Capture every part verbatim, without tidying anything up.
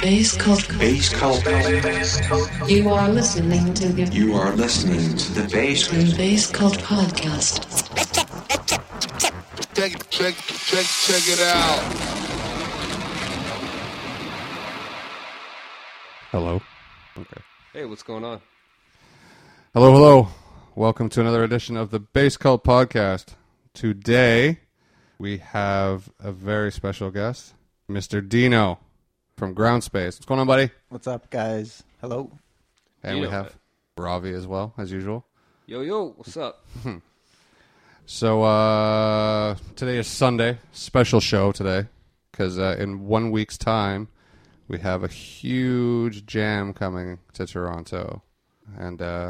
Bass Cult. Bass Cult. You are listening to the You are listening to the Bass the Bass Cult podcast. Check it, check, check, check it out. Hello. Okay. Hey, what's going on? Hello, hello. Welcome to another edition of the Bass Cult podcast. Today, we have a very special guest, Mister Dino from Ground Space. What's going on, buddy? What's up, guys? Hello. And we Dino. have Ravi as well, as usual. Yo, yo, what's up? So, uh, today is Sunday. Special show today. Because uh, in one week's time, we have a huge jam coming to Toronto. And, uh...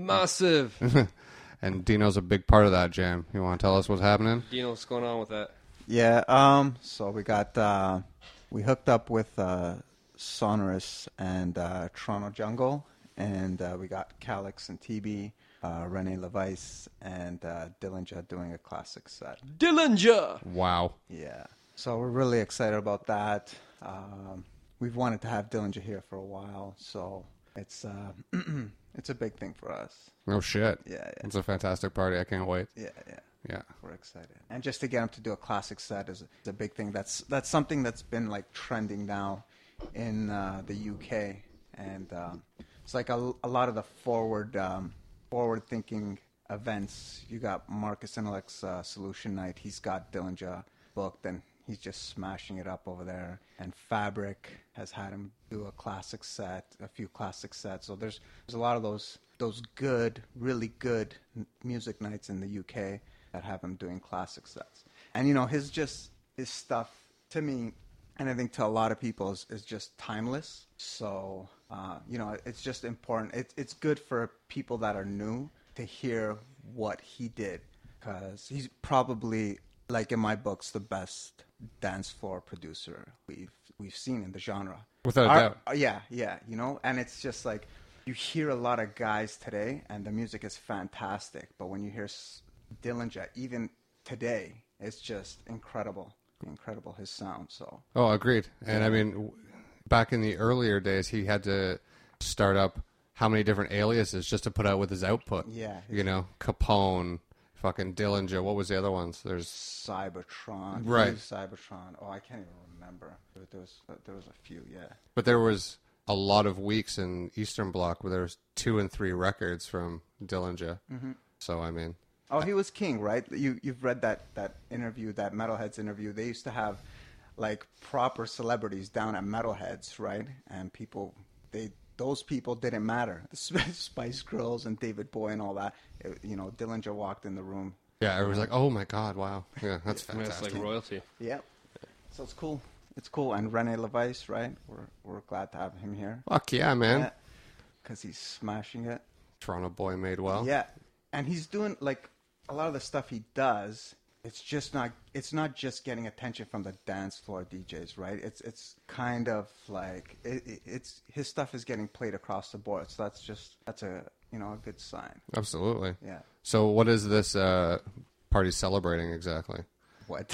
Massive. and Dino's a big part of that jam. You want to tell us what's happening? Dino, what's going on with that? Yeah, um, so we got, uh, we hooked up with uh, Sonorous and uh, Toronto Jungle, and uh, we got Calix and T B, uh, Rene LeVice, and uh, Dillinger doing a classic set. Dillinger! Wow. Yeah, so we're really excited about that. Um, we've wanted to have Dillinger here for a while, so it's uh, it's a big thing for us. No shit. Yeah, yeah. It's a fantastic party. I can't wait. Yeah, yeah. Yeah. We're excited, and just to get him to do a classic set is, is a big thing. That's that's something that's been like trending now in uh, the U K, and um, it's like a, a lot of the forward um, forward thinking events. You got Marcus Intellect's uh, Solution Night. He's got Dillinger booked, and he's just smashing it up over there. And Fabric has had him do a classic set, a few classic sets. So there's there's a lot of those those good, really good m- music nights in the U K. That have him doing classic sets. And, you know, his just, his stuff, to me, and I think to a lot of people, is, is just timeless. So, uh, you know, it's just important. It, it's good for people that are new to hear what he did. Because he's probably, like in my books, the best dance floor producer we've we've seen in the genre. Without a Our- doubt. uh, Yeah, yeah, you know, and it's just like, you hear a lot of guys today, and the music is fantastic. But when you hear S- Dillinger, even today, it's just incredible, incredible his sound. So Oh, agreed. And I mean, w- back in the earlier days, he had to start up how many different aliases just to put out with his output. Yeah. You know, Capone, fucking Dillinger. What was the other ones? There's Cybertron, Right. Hugh Cybertron. Oh, I can't even remember. There, there was there was a few. Yeah. But there was a lot of weeks in Eastern Bloc where there was two and three records from Dillinger. Mm-hmm. So I mean, Oh, he was king, right? You you've read that that interview, that Metalheads interview. They used to have like proper celebrities down at Metalheads, right? And people, they those people didn't matter. The Sp- Spice Girls and David Bowie and all that. It, you know, Dillinger walked in the room. yeah, it was like, oh my god, wow, yeah, that's I mean, it's fantastic. like royalty. Yeah. So it's cool. It's cool. And Rene LeVice, right? We're we're glad to have him here. Fuck yeah, man. Because he's smashing it. Toronto boy made well. Yeah, and he's doing like a lot of the stuff he does. It's just not. It's not just getting attention from the dance floor D Js, right? It's it's kind of like it, it, it's his stuff is getting played across the board. So that's just that's a you know a good sign. Absolutely. Yeah. So what is this uh, party celebrating exactly? What?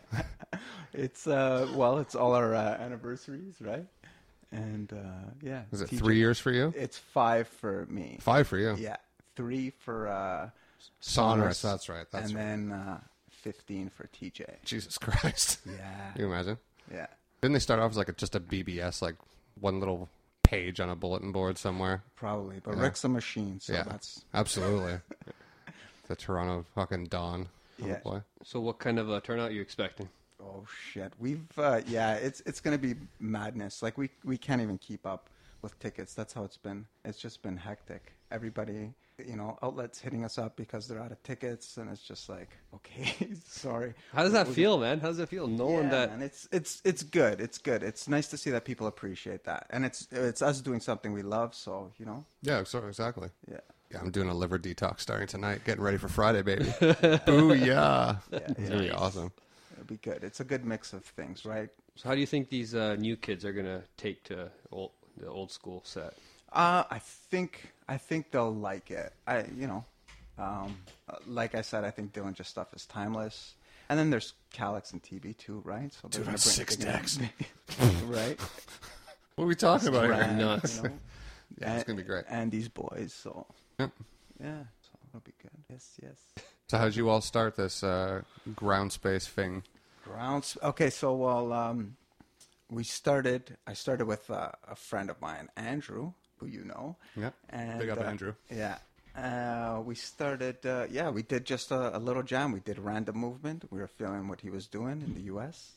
It's uh well, it's all our uh, anniversaries, right? And uh, yeah. Is it T J three years for you? It's five for me. Five for you. Yeah, three for uh, Sonorous, that's right, that's and right. then uh, fifteen for T J. Jesus Christ. Yeah, Can you imagine? yeah. Didn't they start off as like a, just a B B S, like one little page on a bulletin board somewhere? Probably, but Yeah. Rick's a machine, so yeah, that's absolutely. The Toronto fucking Dawn. Oh, Yeah. boy. So what kind of uh, turnout are you expecting? oh shit. We've uh, yeah, it's it's gonna be madness. Like we we can't even keep up with tickets. That's how it's been. It's just been hectic. Everybody, you know, outlets hitting us up because they're out of tickets, and it's just like, okay, sorry. How does that We- feel, man? How does it feel knowing Yeah, that? man, it's it's it's good. It's good. It's nice to see that people appreciate that, and it's it's us doing something we love. So you know, Yeah, so, exactly. yeah, Yeah, I'm doing a liver detox starting tonight. Getting ready for Friday, baby. Booyah. It's going to be awesome. it'll be good. It's a good mix of things, right? So how do you think these uh, new kids are gonna take to old, the old school set? Uh, I think I think they'll like it. I you know, um, like I said, I think Dillinger stuff is timeless. And then there's Calix and T B too, right? So Dude, they're gonna that's bring- six they're gonna- decks. right? What are we talking about here? Grand, Nuts. You know? Yeah, it's gonna be great. And these boys, so Yep. yeah, so it'll be good. Yes, yes. So how did you all start this uh, ground space thing? Grounds. Okay, so well, um, we started. I started with uh, a friend of mine, Andrew, who you know. Yeah. And, Big up uh, Andrew. Yeah. Uh, we started. Uh, yeah, we did just a, a little jam. We did Random Movement. We were feeling what he was doing in the U S,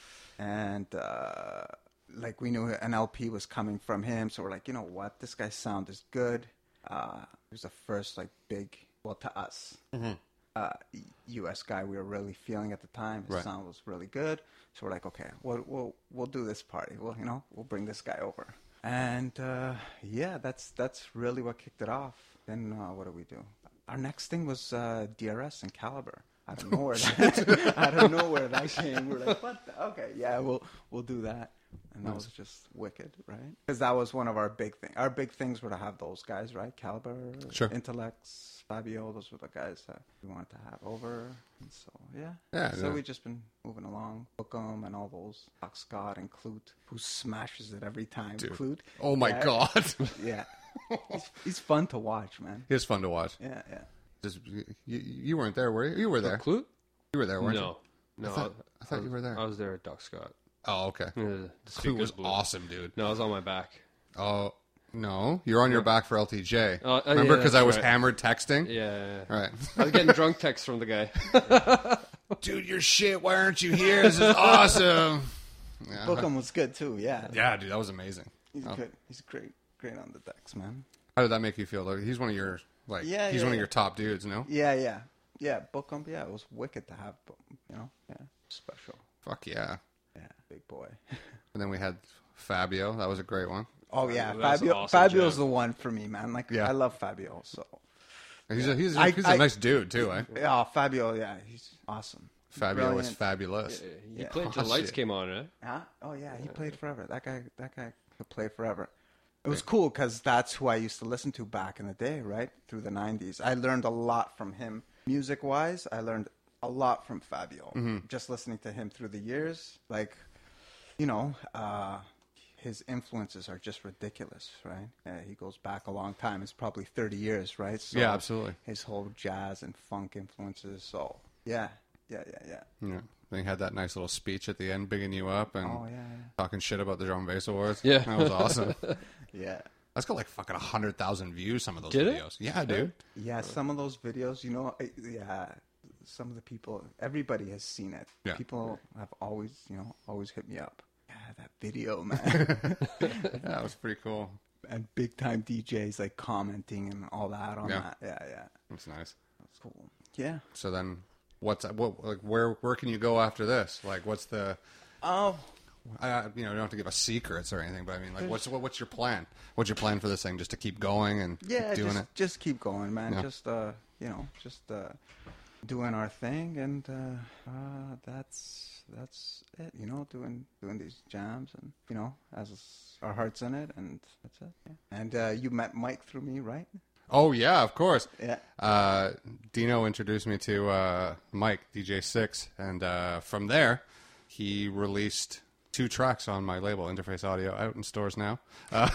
and uh, like we knew an L P was coming from him, so we're like, you know what, this guy's sound is good. Uh, it was the first like big, well, to us. Mm-hmm. Uh, U S guy we were really feeling at the time. His Right. sound was really good, so we're like, okay, we'll we'll we'll do this party. Well, you know, we'll bring this guy over, and uh, yeah, that's that's really what kicked it off. Then uh, what do we do? Our next thing was uh, D R S and Caliber. I don't know where that I don't know where that came. We're like, what? The? Okay, yeah, we'll we'll do that, and that was just wicked, right? Because that was one of our big things. Our big things were to have those guys, right? Caliber, Sure. Intellects, Fabio. Those were the guys that we wanted to have over, and so yeah. Yeah, So yeah. we've just been moving along. Bookum and all those. Doc Scott and Clute, who smashes it every time. Dude. Clute. Oh my Yeah. god. Yeah. He's, he's fun to watch, man. It's fun to watch. Yeah, yeah. Just, you, you weren't there, were you? You were there. Clute? You were there, weren't No. No. I thought- I thought you were there. I was there at Doc Scott. you? Oh, okay. Uh, the Clute speakers was blew. awesome, dude. No, I was on my back. Oh, no. You're on your back for L T J. Oh, oh, yeah, Remember? Because that's I was right. hammered texting? Yeah, yeah, yeah. Right. I was getting drunk texts from the guy. Dude, you're shit. Why aren't you here? This is awesome. Yeah. Bookum was good too. Yeah. Yeah, dude, that was amazing. He's Oh. good. He's great. Great on the decks, man. How did that make you feel? Like, he's one of your like Yeah, he's yeah, one of yeah. your top dudes, no? Yeah, yeah, yeah. Bookum. Yeah, it was wicked to have. Bookum, you know. Yeah. Special. Fuck yeah. Yeah. Big boy. And then we had Fabio. That was a great one. Oh yeah, That was Fabio. awesome Fabio's jam. the one for me, man. Like Yeah. I love Fabio. So. He's a, he's a, I- he's I- a nice dude too, eh? Yeah, Fabio. Yeah, he's awesome. Fabio was Brilliant. fabulous. He Yeah. played till Oh, the lights shit. came on, eh? Huh? Oh yeah, he played forever. That guy, that guy could play forever. It was cool because that's who I used to listen to back in the day, right? Through the nineties. I learned a lot from him. Music-wise, I learned a lot from Fabio. Just listening to him through the years. Like, you know, uh, his influences are just ridiculous, right? Yeah, he goes back a long time. It's probably thirty years, right? So Yeah, absolutely. His whole jazz and funk influences. So, yeah, yeah, yeah, yeah. Yeah. Then he had that nice little speech at the end, bigging you up and Oh, yeah, talking shit about the drum and bass awards. Yeah. That was awesome. yeah. Yeah. That's got like fucking one hundred thousand views, some of those Did it? videos. Yeah, dude. Yeah, some of those videos, you know, I- yeah, some of the people, everybody has seen it. Yeah. People have always, you know, always hit me up. Yeah, that video, man. Yeah, that was pretty cool. And big time D Js like commenting and all that on Yeah. that. Yeah, yeah. That's nice. That's cool. Yeah. So then, what's what like where where can you go after this? Like, what's the Oh, I, you know, you don't have to give us secrets or anything, but I mean, like, what's what, what's your plan? What's your plan for this thing? Just to keep going and yeah, keep doing just, it? just keep going, man. Yeah. Just, uh, you know, just uh, doing our thing, and uh, uh, that's that's it. You know, doing doing these jams, and you know, as our hearts in it, and that's it. Yeah. And uh, you met Mike through me, right? Oh yeah, of course. Yeah. Uh, Dino introduced me to uh, Mike D J Six, and uh, from there, he released two tracks on my label, Interface Audio, out in stores now. Uh,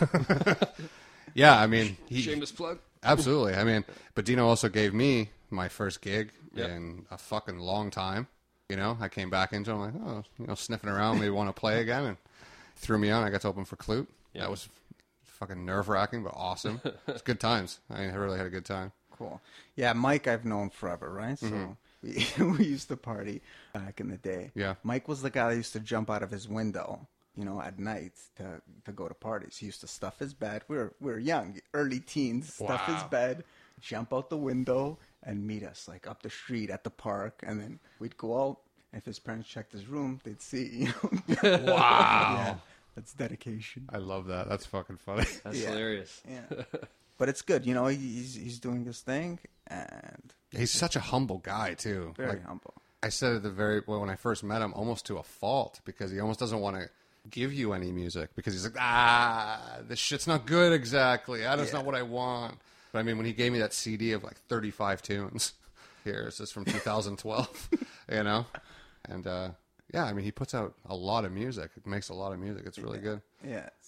yeah, I mean, he, Shameless plug. absolutely. I mean, but Dino also gave me my first gig Yep. in a fucking long time. You know, I came back into it, I'm like, oh, you know, sniffing around, maybe want to play again, and threw me on. I got to open for Clute. Yep. That was fucking nerve wracking, but awesome. It's good times. I really had a good time. Cool. Yeah, Mike I've known forever, right? So we, we used to party back in the day. Yeah. Mike was the guy that used to jump out of his window, you know, at night to, to go to parties. He used to stuff his bed. We were, we were young, early teens, stuff his Wow. bed, jump out the window, and meet us, like, up the street at the park. And then we'd go out. If his parents checked his room, they'd see, you know. Wow. Yeah, that's dedication. I love that. That's fucking funny. That's Yeah. hilarious. Yeah. But it's good, you know, he's, he's doing his thing, and He's such a humble guy, too. very Like, humble. I said at the very, well, when I first met him, almost to a fault, because he almost doesn't want to give you any music, because he's like, ah, this shit's not good exactly. Ah, That's Yeah. not what I want. But I mean, when he gave me that C D of like thirty-five tunes, here, this is from two thousand twelve, you know? And, uh, yeah, I mean, he puts out a lot of music. It makes a lot of music. It's really good. Yeah, it's good.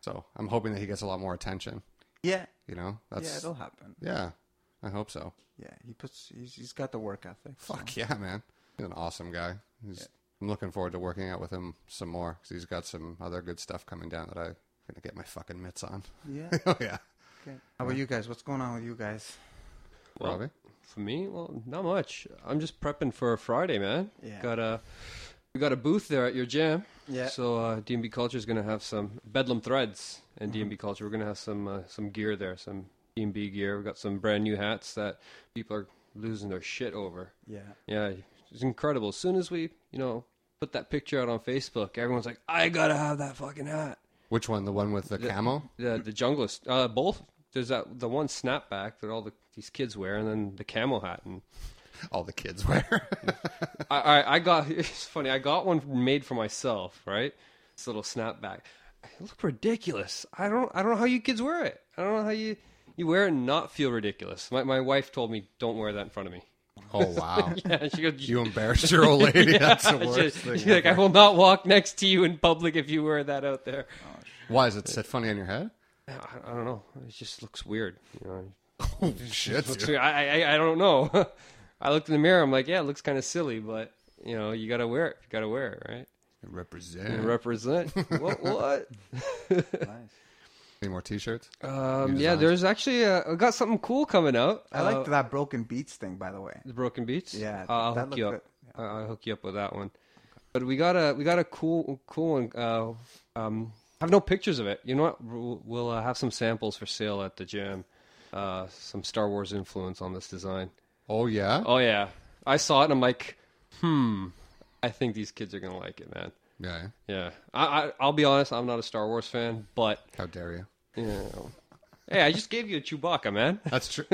So I'm hoping that he gets a lot more attention. Yeah. You know, that's Yeah, it'll happen. yeah. I hope so. Yeah, he puts. He's, he's got the work ethic. so. Fuck yeah, man. He's an awesome guy. He's, Yeah. I'm looking forward to working out with him some more because he's got some other good stuff coming down that I'm gonna get my fucking mitts on. Yeah. Oh yeah, Okay. How about you guys? What's going on with you guys? Well, Robbie. For me, well, not much. I'm just prepping for Friday, man. Yeah. Got a we got a booth there at your jam. Yeah. So uh, D and B Culture is gonna have some Bedlam threads and D and B Culture. We're gonna have some uh, some gear there, some D and B gear. We got some brand new hats that people are losing their shit over. Yeah. Yeah, it's incredible. As soon as we, you know, put that picture out on Facebook, everyone's like, "I gotta have that fucking hat." Which one? The one with the, The- camo? The the junglist, uh, both. There's that the one snapback that all the these kids wear, and then the camel hat. And All the kids wear. I, I I got it's funny. I got one made for myself, right? This little snapback. It looked ridiculous. I don't I don't know how you kids wear it. I don't know how you you wear it and not feel ridiculous. My my wife told me don't wear that in front of me. Oh wow. Yeah, she goes. You embarrassed your old lady. That's the worst She- thing. she's like, I ever. will not walk next to you in public if you wear that out there. Why is it sit funny on your head? I, I don't know. It just looks weird. You know, Oh shit. looks dude. weird. I, I I don't know. I looked in the mirror. I'm like, yeah, it looks kind of silly, but you know, you gotta wear it. You gotta wear it, right? Represent. And represent. what? What? Nice. Any more T-shirts? Um, New yeah, designs? there's actually uh, I got something cool coming out. I uh, liked that Broken Beats thing, by the way. the Broken Beats. Yeah, Uh, I'll that hook you up. looked good. Uh, I'll hook you up with that one. But we got a we got a cool cool one. Uh, um, I have no pictures of it. You know what? We'll, we'll uh, have some samples for sale at the jam. Uh, some Star Wars influence on this design. Oh yeah. Oh yeah, I saw it and I'm like, hmm. I think these kids are gonna like it, man. Yeah. Yeah. I, I I'll be honest. I'm not a Star Wars fan, but How dare you? you know, hey, I just gave you a Chewbacca, man. That's true.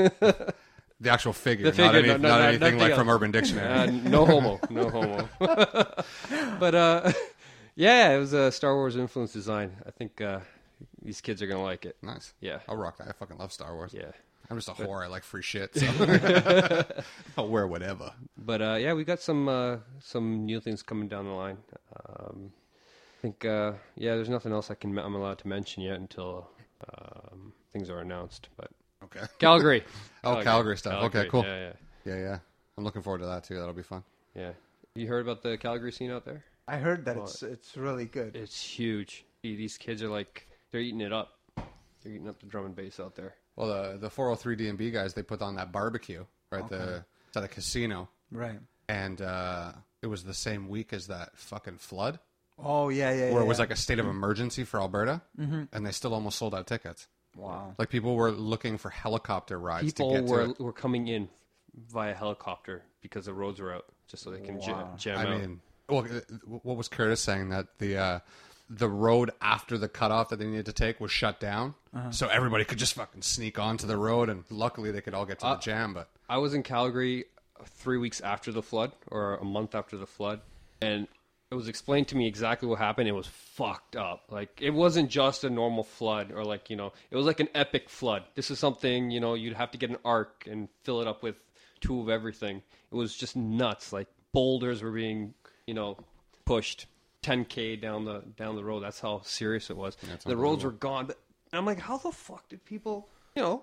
The actual figure, The figure, not, any, no, no, not no, anything nothing like else. from Urban Dictionary. Uh, no homo, no homo. But uh, yeah, it was a Star Wars influence design. I think uh, these kids are gonna like it. Nice. Yeah. I'll rock that. I fucking love Star Wars. Yeah, I'm just a whore. I like free shit. So I'll wear whatever. but uh, yeah, we got some uh, some new things coming down the line. Um, I think uh, yeah, there's nothing else I can I'm allowed to mention yet until um, things are announced. But Okay. Calgary. Oh, Calgary stuff. Okay, cool. Yeah, yeah, Yeah, yeah. I'm looking forward to that too. That'll be fun. yeah. You heard about the Calgary scene out there? I heard that Well, it's it's really good. It's huge. These kids are like they're eating it up. They're eating up the drum and bass out there. Well, the the four oh three D and B guys, they put on that barbecue right the it's at a casino, Right. and uh, it was the same week as that fucking flood, Oh yeah, yeah. where yeah, it was yeah. like a state of emergency for Alberta, Mhm. and they still almost sold out tickets. Wow. Like people were looking for helicopter rides People to get were to it. were coming in via helicopter because the roads were out, just so they can ja- Wow. jam I out. mean, well, uh, what was Curtis saying that the uh, the road after the cutoff that they needed to take was shut down, Uh-huh. so everybody could just fucking sneak onto the road, and luckily they could all get to Uh, the jam. But I was in Calgary three weeks after the flood, or a month after the flood, and it was explained to me exactly what happened. It was fucked up. Like, it wasn't just a normal flood, or like, you know, it was like an epic flood. This is something, you know, you'd have to get an ark and fill it up with two of everything. It was just nuts. Like, boulders were being, you know, pushed ten K down the down the road. That's how serious it was. That's The roads were gone. But and I'm like, how the fuck did people, you know,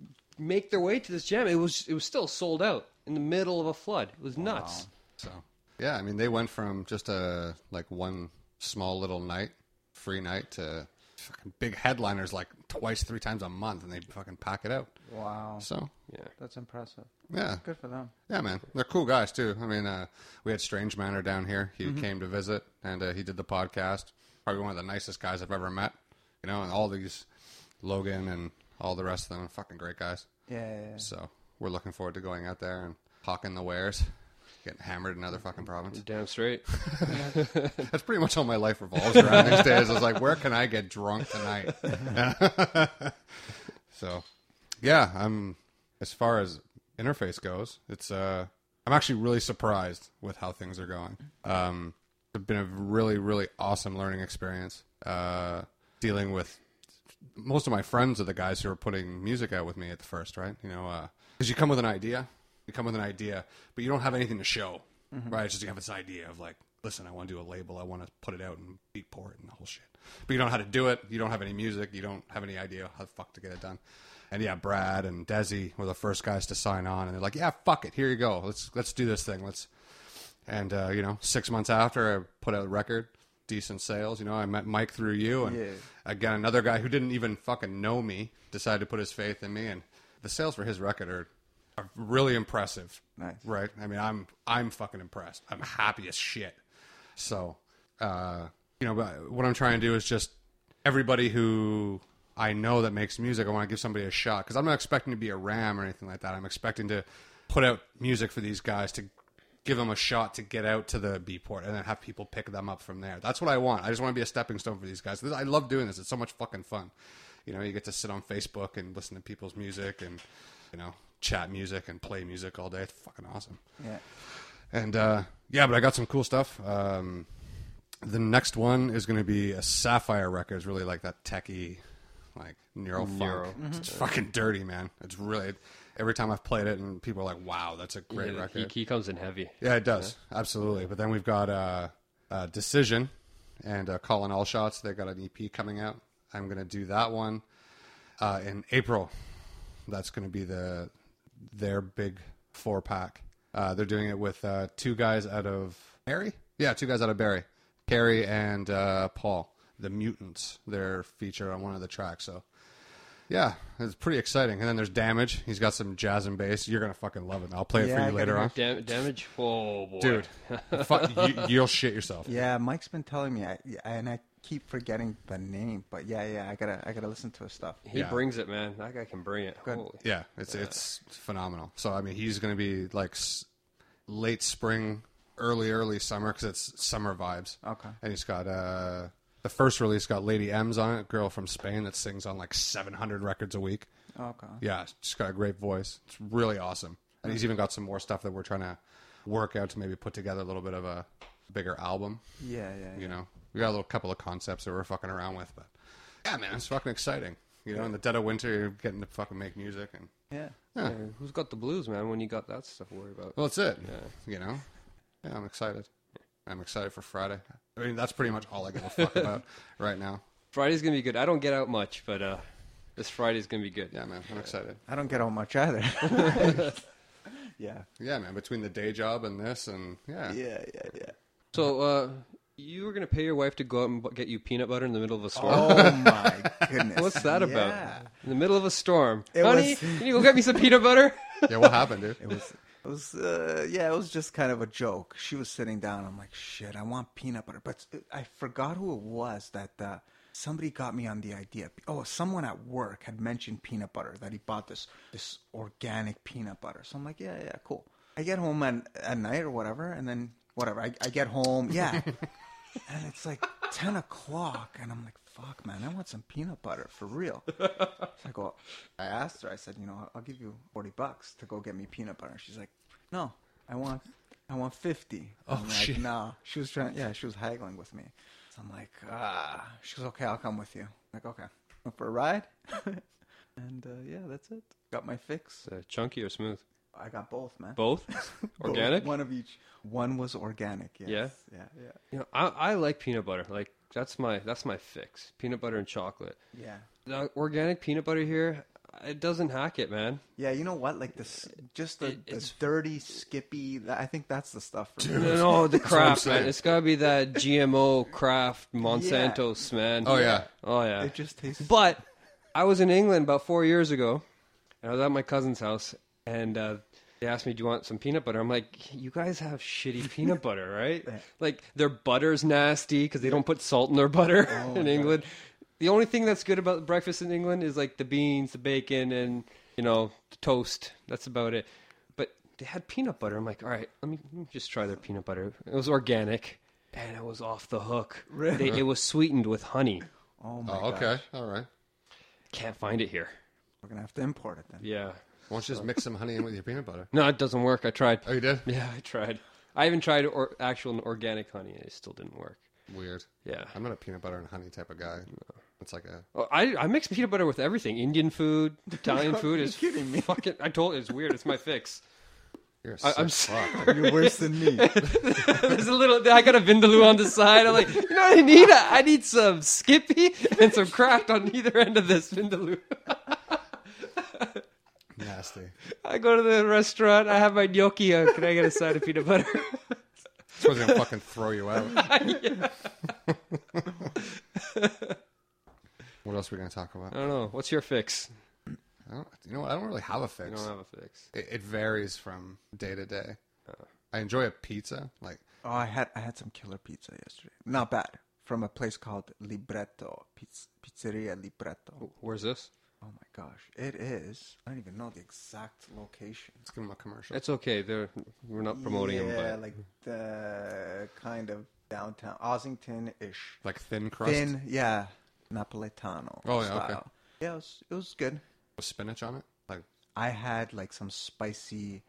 make their way to this jam? It was it was still sold out in the middle of a flood. It was nuts. so yeah, I mean they went from just a like one small little night, free night, to fucking big headliners like twice, three times a month, and they fucking pack it out. Wow. So Yeah. That's impressive. yeah, Good for them. yeah, man, they're cool guys too. I mean, uh, we had Strange Manor down here. He Mm-hmm. came to visit, and uh, he did the podcast. Probably one of the nicest guys I've ever met. You know, and all these Logan and all the rest of them are fucking great guys. Yeah. yeah, yeah. So we're looking forward to going out there and hawking the wares, getting hammered in another fucking province. Damn straight. That's pretty much all my life revolves around these days. It's like, where can I get drunk tonight? So, yeah, I'm. As far as interface goes, it's. Uh, I'm actually really surprised with how things are going. Um, it's been a really, really awesome learning experience. Uh, dealing with most of my friends are the guys who are putting music out with me at the first, right? You know, because you come with an idea, you come with an idea, but you don't have anything to show, right? It's just you have this idea of like, listen, I want to do a label. I want to put it out and Beatport and the whole shit. But you don't know how to do it. You don't have any music. You don't have any idea how the fuck to get it done. And yeah, Brad and Desi were the first guys to sign on, and they're like, yeah, fuck it. Here you go. Let's let's do this thing. Let's. And, uh, you know, six months after I put out a record, decent sales. You know, I met Mike through you. And Yeah. again, another guy who didn't even fucking know me decided to put his faith in me. And the sales for his record are, are really impressive. Nice. Right? I mean, I'm I'm fucking impressed. I'm happy as shit. So, uh, you know, but what I'm trying to do is just everybody who I know that makes music, I want to give somebody a shot. Because I'm not expecting to be a Ram or anything like that. I'm expecting to put out music for these guys to give them a shot to get out to the Beatport and then have people pick them up from there. That's what I want. I just want to be a stepping stone for these guys. I love doing this. It's so much fucking fun. You know, you get to sit on Facebook and listen to people's music and, you know, chat music and play music all day. It's fucking awesome. Yeah. And, uh, yeah, but I got some cool stuff. Um, the next one is going to be a Sapphire record. It's really like that techie, like neurofunk. Neuro. It's fucking dirty, man. It's really, every time I've played it and people are like, wow, that's a great Yeah, record. He, he comes in heavy. Yeah, it does. Absolutely. But then we've got uh, uh, Decision and uh, Calling All Shots. They got an E P coming out. I'm going to do that one uh, in April. That's going to be the their big four pack. Uh, they're doing it with uh, two guys out of Barrie. Yeah, two guys out of Barrie. Carrie and uh, Paul, the Mutants. They're featured on one of the tracks. So, yeah, it's pretty exciting. And then there's Damage. He's got some jazz and bass. You're going to fucking love it. I'll play it Yeah, for I you gotta later hear on. Dam- damage? Whoa, boy. Dude, fu- you, you'll shit yourself. Yeah, Mike's been telling me, I, and I keep forgetting the name, but yeah, yeah, I gotta, I gotta listen to his stuff. He Yeah. brings it, man. That guy can bring it. Good. Holy. Yeah, it's it's phenomenal. So I mean, he's going to be like s- late spring, early early summer because it's summer vibes. Okay. And he's got uh, the first release got Lady M's on it, girl from Spain that sings on like seven hundred records a week. Okay. Yeah, she's got a great voice. It's really awesome. And he's even got some more stuff that we're trying to work out to maybe put together a little bit of a bigger album. Yeah, yeah, yeah. You know, we got a little couple of concepts that we're fucking around with, but yeah, man, it's fucking exciting. You know, in the dead of winter, you're getting to fucking make music, and Yeah. yeah, Yeah, who's got the blues, man, when you got that stuff to worry about? well, that's it. Yeah. You know, yeah, I'm excited. I'm excited for Friday. I mean, that's pretty much all I give a fuck about right now. Friday's going to be good. I don't get out much, but uh, this Friday's going to be good. Yeah, man, I'm excited. I don't get out much either. yeah. Yeah, man, between the day job and this, and yeah, Yeah, yeah, yeah. So, uh, you were going to pay your wife to go out and bu- get you peanut butter in the middle of a storm? Oh my goodness. What's that about? Yeah. In the middle of a storm. It Honey, was- can you go get me some peanut butter? yeah. What happened, dude? It was, it was, uh, yeah, it was just kind of a joke. She was sitting down. I'm like, shit, I want peanut butter. But I forgot who it was that uh, somebody got me on the idea. Oh, someone at work had mentioned peanut butter, that he bought this this organic peanut butter. So I'm like, yeah, yeah, cool. I get home at, at night or whatever, and then whatever. I, I get home, yeah. And it's like ten o'clock, and I'm like, fuck, man, I want some peanut butter, for real. So I go, I asked her, I said, you know, I'll give you forty bucks to go get me peanut butter. She's like, no, I want, I want fifty. I'm Oh, like, shit. no. She was trying, yeah, she was haggling with me. So I'm like, ah. She goes, okay, I'll come with you. I'm like, okay. Went for a ride. And, uh, yeah, that's it. Got my fix. Uh, chunky or smooth? I got both, man. Both? Both. Organic? One of each. One was organic, yes. Yeah? Yeah, yeah. You know, I, I like peanut butter. Like, that's my that's my fix. Peanut butter and chocolate. Yeah. The organic peanut butter here, it doesn't hack it, man. Yeah, you know what? Like this, just the, It- the it's- dirty, skippy. th- I think that's the stuff. For me. No, no, the what I'm craft, saying. man. It's got to be that G M O craft Monsanto, man. Oh yeah, Oh, yeah. It just tastes. But I was in England about four years ago, and I was at my cousin's house, and uh, they asked me, do you want some peanut butter? I'm like, you guys have shitty peanut butter, right? Like, their butter's nasty because they don't put salt in their butter in England. The only thing that's good about breakfast in England is, like, the beans, the bacon, and, you know, the toast. That's about it. But they had peanut butter. I'm like, all right, let me, let me just try their peanut butter. It was organic, and it was off the hook. Really? They, it was sweetened with honey. Oh my oh, god. okay, all right. Can't find it here. We're gonna have to import it then. Yeah. Why don't you just mix some honey in with your peanut butter? No, it doesn't work. I tried. Oh, you did? Yeah, I tried. I even tried or, actual organic honey, and it still didn't work. Weird. Yeah. I'm not a peanut butter and honey type of guy. It's like a Oh, I I mix peanut butter with everything. Indian food, Italian food is kidding me? fucking. I told you, it's weird. It's my fix. You're a I, I'm sick s- fuck. You're worse than me. There's a little. I got a vindaloo on the side. I'm like, you know what I need? I need some Skippy and some cracked on either end of this vindaloo. Nasty. I go to the restaurant. I have my gnocchi. Uh, can I get a side of peanut butter? This was gonna fucking throw you out. What else are we gonna talk about? I don't know. What's your fix? I don't, you know what? I don't really have a I fix. don't have a fix. It, it varies from day to day. I enjoy a pizza. Like, Oh, I had I had some killer pizza yesterday. Not bad. From a place called Libretto. Pizz- Pizzeria Libretto. Where's this? Oh my gosh. It is. I don't even know the exact location. let's give them a commercial. It's okay. They're we're not promoting yeah, them, but like the kind of downtown Ossington-ish. Like thin crust Thin, yeah. Napoletano Oh, yeah, style. okay. Yeah, it was, it was good. with spinach on it. Like, I had like some spicy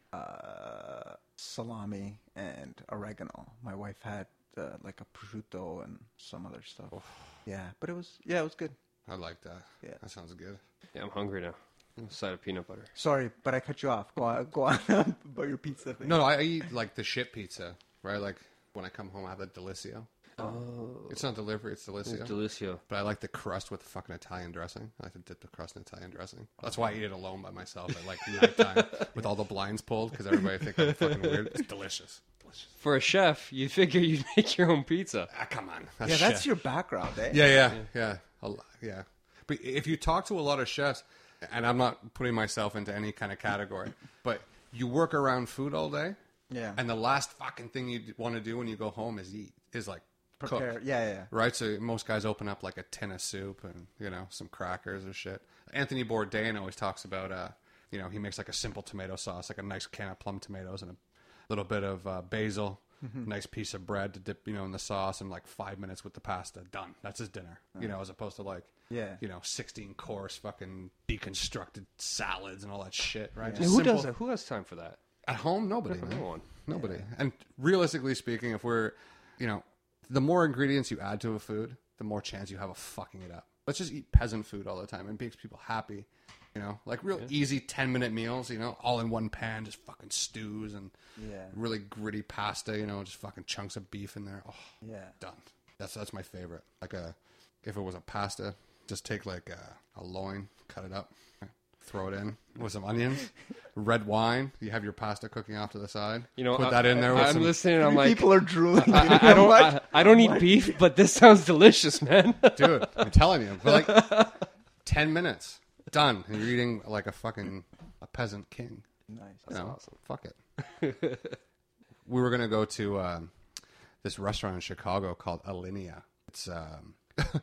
uh, salami and oregano. My wife had uh, like a prosciutto and some other stuff. Yeah, but it was yeah, it was good. I like that. Yeah. That sounds good. yeah, I'm hungry now. A side of peanut butter. Sorry, but I cut you off. Go on, go on about your pizza thing. No, no, I eat like the shit pizza, right? Like when I come home, I have the Delizio. Oh, It's not delivery, it's Delizio. it's Delicio. But I like the crust with the fucking Italian dressing. I like to dip the crust in Italian dressing. That's why I eat it alone by myself at like nighttime with all the blinds pulled because everybody think I'm fucking weird. It's delicious. Delicious. For a chef, you figure you'd make your own pizza. Ah, come on. Yeah, That's that's shit. your background, eh? Yeah, yeah, yeah, a lo- yeah. But if you talk to a lot of chefs, and I'm not putting myself into any kind of category, but you work around food all day, Yeah. and the last fucking thing you want to do when you go home is eat, is like Prepare. cook. Yeah, yeah. Right, so most guys open up like a tin of soup and you know some crackers or shit. Anthony Bourdain always talks about, uh, you know, he makes like a simple tomato sauce, like a nice can of plum tomatoes and a little bit of uh, basil, nice piece of bread to dip, you know, in the sauce, and like five minutes with the pasta, done. That's his dinner, you know, as opposed to like, Yeah. you know, sixteen course fucking deconstructed salads and all that shit, right? Who Just simple- does that? Who has time for that? At home, nobody. man. No one. Nobody. And realistically speaking, if we're, you know, the more ingredients you add to a food, the more chance you have of fucking it up. Let's just eat peasant food all the time. It makes people happy. You know, like real easy ten minute meals, you know, all in one pan, just fucking stews and Yeah. really gritty pasta, you know, just fucking chunks of beef in there. Oh, Yeah. done. That's that's my favorite. Like a, if it was a pasta, just take like a, a loin, cut it up, throw it in with some onions, red wine. You have your pasta cooking off to the side. You know, put I, that in there with I'm some. listening. I'm like, People are drooling. I, I, I don't, I, I don't eat beef, but this sounds delicious, man. Dude, I'm telling you, but like ten minutes, done, and you're eating like a fucking a peasant king. Nice. You know, fuck it. We were gonna go to um, this restaurant in Chicago called Alinea. It's um,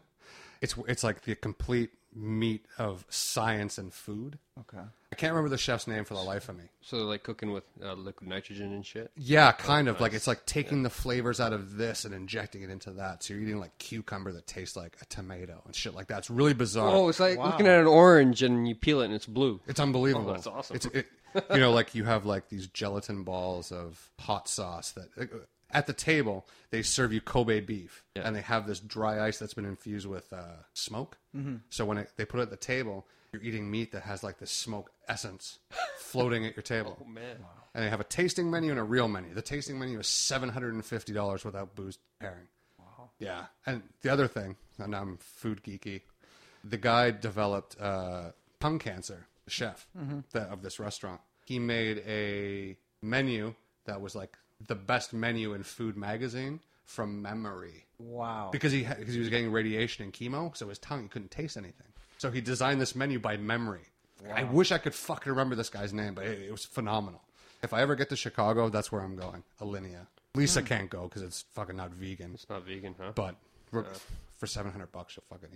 it's it's like the complete meat of science and food. Okay. I can't remember the chef's name for the life of me. So like cooking with uh, liquid nitrogen and shit. Yeah, kind of like it's like taking the flavors out of this and injecting it into that. So you're eating like cucumber that tastes like a tomato and shit like that. It's really bizarre. Oh, it's like Wow. looking at an orange and you peel it and it's blue. It's unbelievable. Oh, that's awesome. It's it, you know, like you have like these gelatin balls of hot sauce that uh, at the table they serve you Kobe beef, Yeah. and they have this dry ice that's been infused with uh, smoke. Mm-hmm. So when it, they put it at the table, you're eating meat that has like this smoke essence floating at your table. Oh man. And they have a tasting menu and a real menu. The tasting menu is seven hundred and fifty dollars without booze pairing. Wow. Yeah, and the other thing, and I'm food geeky, the guy developed uh, tongue cancer. The chef that, of this restaurant, he made a menu that was like the best menu in Food Magazine from memory. Wow. Because he because he was getting radiation and chemo, so his tongue he couldn't taste anything. So he designed this menu by memory. I wish I could fucking remember this guy's name, but it, it was phenomenal. If I ever get to Chicago, that's where I'm going. Alinea. Lisa can't go because it's fucking not vegan. It's not vegan, huh? But for, for seven hundred bucks, she'll fucking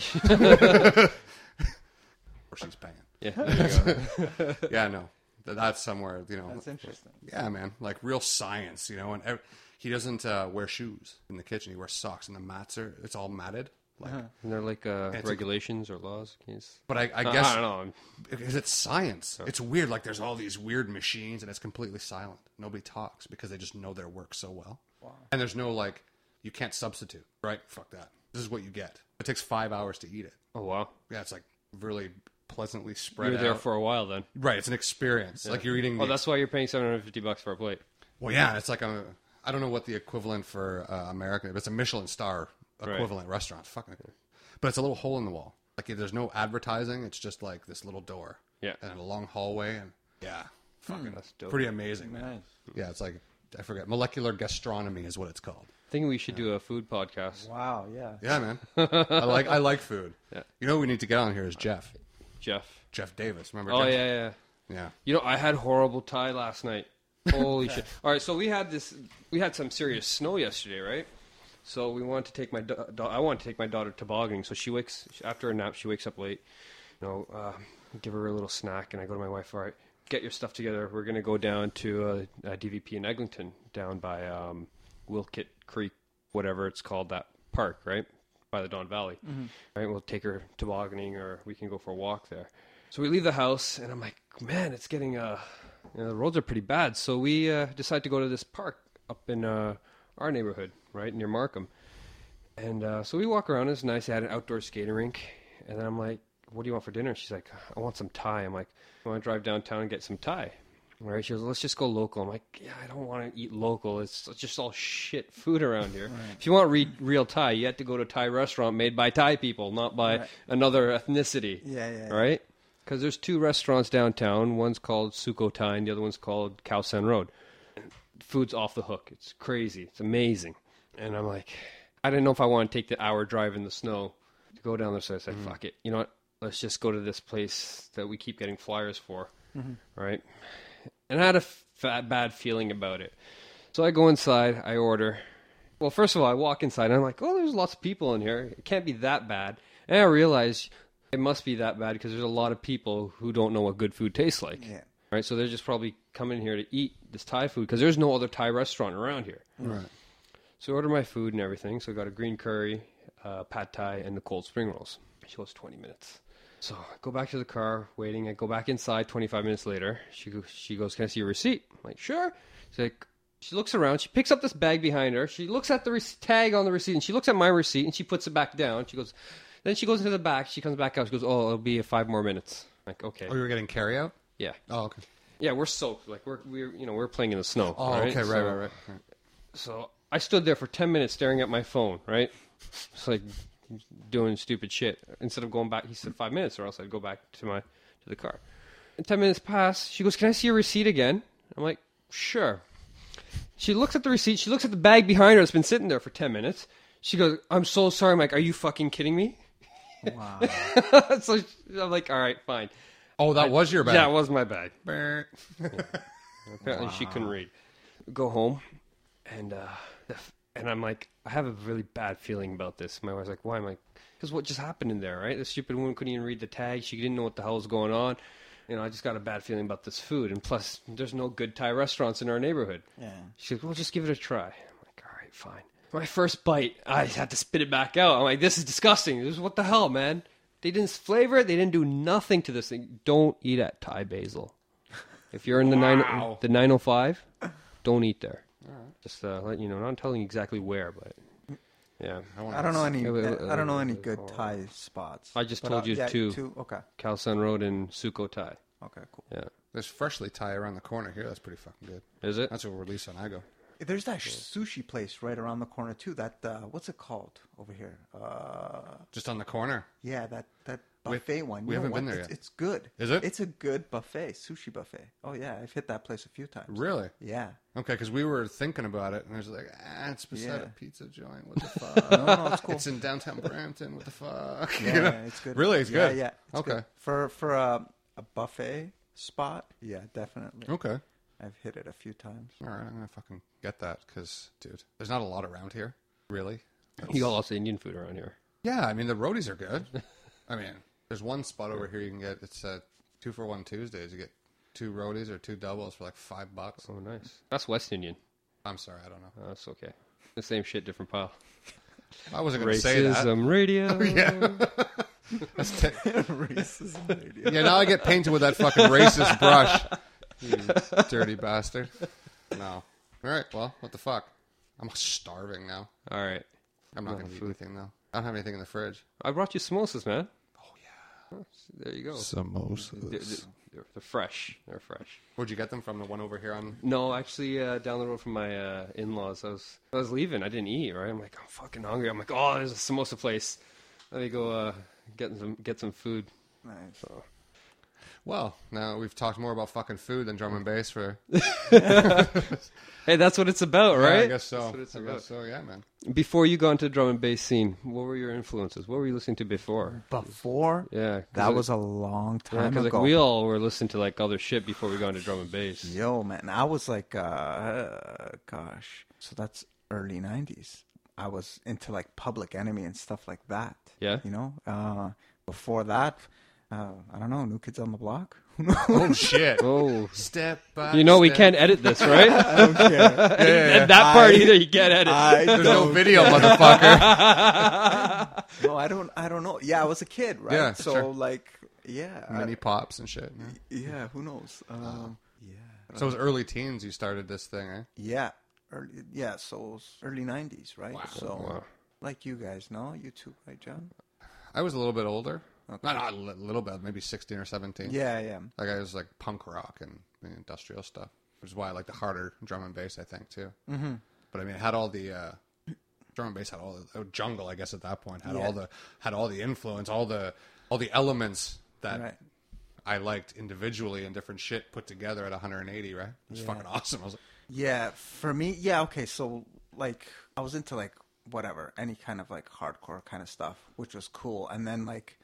eat it. Or she's paying. Yeah. There you go. Yeah, no, Th- that's somewhere, you know. That's interesting. Yeah, man, like real science, you know. And ev- he doesn't uh, wear shoes in the kitchen; he wears socks, and the mats are it's all matted. Like, And they're like uh, It's a- regulations or laws. Can you s- but I, I I, guess I don't know. because it's science, it's weird. Like there's all these weird machines, and it's completely silent. Nobody talks because they just know their work so well. Wow. And there's no like, you can't substitute, right? Fuck that. This is what you get. It takes five hours to eat it. Oh wow. Yeah, it's like really pleasantly spread You're out. there for a while then. Right, it's an experience. Like you're eating. Oh, the- that's why you're paying seven hundred fifty bucks for a plate. well, yeah, it's like a. I don't know what the equivalent for uh, American, but it's a Michelin star equivalent restaurant. Fucking, but it's a little hole in the wall. Like there's no advertising. It's just like this little door. Yeah. And a long hallway, and yeah, fucking, That's dope. pretty amazing, man. Nice. Yeah, it's like I forget molecular gastronomy is what it's called. I think we should do a food podcast. Wow. Yeah. Yeah, man. I like I like food. Yeah. You know what we need to get on here is Jeff. Jeff. Jeff Davis. Remember? Oh Jeff? yeah, yeah. Yeah. You know, I had horrible Thai last night. Holy shit! All right, so we had this. We had some serious snow yesterday, right? So we wanted to take my. Da- da- I wanted to take my daughter tobogganing. So she wakes after a nap. She wakes up late. You know, uh, give her a little snack, and I go to my wife. All right, get your stuff together. We're gonna go down to uh, uh, D V P in Eglinton, down by um, Wilkett Creek, whatever it's called, that park, right by the Don Valley. Right, we'll take her tobogganing, or we can go for a walk there. So we leave the house, and I'm like, man, it's getting uh, you know, the roads are pretty bad. So we uh, decide to go to this park up in uh, our neighborhood, right near Markham. And uh, so we walk around. It's nice. They had an outdoor skating rink. And then I'm like, what do you want for dinner? She's like, I want some Thai. I'm like, I want to drive downtown and get some Thai. All right. She goes, let's just go local. I'm like, yeah, I don't want to eat local. It's just all shit food around here. Right. If you want re- real Thai, you have to go to a Thai restaurant made by Thai people, not by Right. another ethnicity. Yeah, yeah, yeah. Right? Because there's two restaurants downtown. One's called Suko Thai, and the other one's called Khao San Road. Food's off the hook. It's crazy. It's amazing. And I'm like, I didn't know if I want to take the hour drive in the snow to go down there. So I said, fuck it. You know what? Let's just go to this place that we keep getting flyers for. Right? And I had a fat, bad feeling about it. So I go inside. I order. Well, first of all, I walk inside. And I'm like, oh, there's lots of people in here. It can't be that bad. And I realize it must be that bad because there's a lot of people who don't know what good food tastes like. Yeah. Right? So they're just probably coming here to eat this Thai food because there's no other Thai restaurant around here. Right. So I order my food and everything. So I got a green curry, uh, pad Thai, and the cold spring rolls. She goes twenty minutes. So I go back to the car, waiting. I go back inside twenty-five minutes later. She goes, she goes, can I see your receipt? I'm like, sure. She's like, she looks around. She picks up this bag behind her. She looks at the re- tag on the receipt, and she looks at my receipt, and she puts it back down. She goes, then she goes into the back. She comes back out. She goes, oh, it'll be five more minutes. I'm like, okay. Oh, you were getting carry out? Yeah. Oh, okay. Yeah, we're soaked. Like we're we're you know we're playing in the snow. Oh, right? okay, right, So- right, right, right. So I stood there for ten minutes staring at my phone, right? It's like doing stupid shit. Instead of going back, he said five minutes, or else I'd go back to my to the car. And ten minutes pass. She goes, "Can I see your receipt again?" I'm like, "Sure." She looks at the receipt. She looks at the bag behind her. It's been sitting there for ten minutes. She goes, "I'm so sorry." I'm like, "Are you fucking kidding me?" Wow. So I'm like, "All right, fine." Oh, that was your bag. Yeah, it was my bag. Brr. Apparently she couldn't read. Go home, and uh, the f- and I'm like, I have a really bad feeling about this. My wife's like, why? I'm like, because what just happened in there, right? The stupid woman couldn't even read the tag. She didn't know what the hell was going on. You know, I just got a bad feeling about this food. And plus, there's no good Thai restaurants in our neighborhood. Yeah. She goes, well, just give it a try. I'm like, all right, fine. My first bite, I had to spit it back out. I'm like, this is disgusting. This is what the hell, man? They didn't flavor it. They didn't do nothing to this thing. Don't eat at Thai Basil. If you're in the nine Wow. the nine oh five, don't eat there. Just uh, let you know. Not telling you exactly where, but yeah. I don't know any. Yeah, but- I don't know any good Thai spots. I just But, told uh, you yeah, two. Two. Okay. Khao San Road and Suko Thai. Okay. Cool. Yeah. There's Freshly Thai around the corner here. That's pretty fucking good. Is it? That's what we're released on I go. There's that sushi place right around the corner too. That uh, what's it called over here? Uh, Just on the corner. yeah, that that We- buffet one. we You know haven't what? been there it's, yet. It's good. Is it? It's a good buffet, sushi buffet. Oh yeah, I've hit that place a few times. Really? Yeah. Okay, because we were thinking about it, and I was like, ah, it's beside Yeah. a pizza joint. What the fuck? No, no, it's cool. It's in downtown Brampton. What the fuck? Yeah, You know? it's good. Really, it's yeah, good. Yeah, it's Okay. good. For for a, a buffet spot, yeah, definitely. Okay. I've hit it a few times. All right, I'm gonna fucking get that because, dude, there's not a lot around here. Really? You got lots of Indian food around here. Yeah, I mean the roadies are good. I mean, there's one spot over here you can get. It's uh, two for one Tuesdays. You get two roadies or two doubles for like five bucks. Oh, nice. That's West Indian. I'm sorry, I don't know. Oh, that's okay. The same shit, different pile. I wasn't gonna say that. Racism radio. Yeah. That's te- Racism radio. yeah, now I get painted with that fucking racist brush. You dirty bastard. No. All right. Well, what the fuck? I'm starving now. All right. I'm not gonna eat anything though. I don't have anything in the fridge. I brought you samosas, man. There you go. Samosas. They're, they're, they're fresh. They're fresh. Where'd you get them from? The one over here on... No, actually, uh, down the road from my uh, in-laws. I was I was leaving. I didn't eat, right? I'm like, I'm fucking hungry. I'm like, oh, there's a samosa place. Let me go uh, get some get some food. Nice. So. Well, now we've talked more about fucking food than drum and bass for... Hey, that's what it's about, Yeah, right? I guess so. That's what it's I about. guess so, yeah, man. Before you got into drum and bass scene, what were your influences? What were you listening to before? Before? Yeah, 'cause That it- was a long Yeah, time because like ago. we all were listening to like other shit before we got into drum and bass. Yo, man, I was like, uh, gosh, so that's early nineties. I was into like Public Enemy and stuff like that. Yeah? You know, uh, before that, uh, I don't know, New Kids on the Block. Oh, shit. Oh, Step by you know we step. can't edit this, right? I don't care. Yeah, yeah, yeah. And that part I- either you can't edit. I There's no don't, video, motherfucker. no, I don't, I don't know. Yeah, I was a kid, right? Yeah, so sure. like, yeah, I- Mini pops and shit. Yeah. yeah, who knows? Um, yeah, So it was early teens you started this thing, eh? yeah, early, yeah. So it was early nineties, right? So Wow. like you guys know, you too, right, John? I was a little bit older. Not, not a li- little bit, maybe sixteen or seventeen. Yeah, yeah. Like I was like punk rock and the industrial stuff, which is why I like the harder drum and bass, I think, too. Mm-hmm. But I mean, it had all the uh, drum and bass had all the uh, jungle, I guess, at that point had Yeah. all the had all the influence, all the all the elements that Right. I liked individually and different shit put together at one hundred eighty. Right? It was Yeah. fucking awesome. I was like, Yeah, for me, yeah, okay, so like I was into like whatever, any kind of like hardcore kind of stuff, which was cool. And then like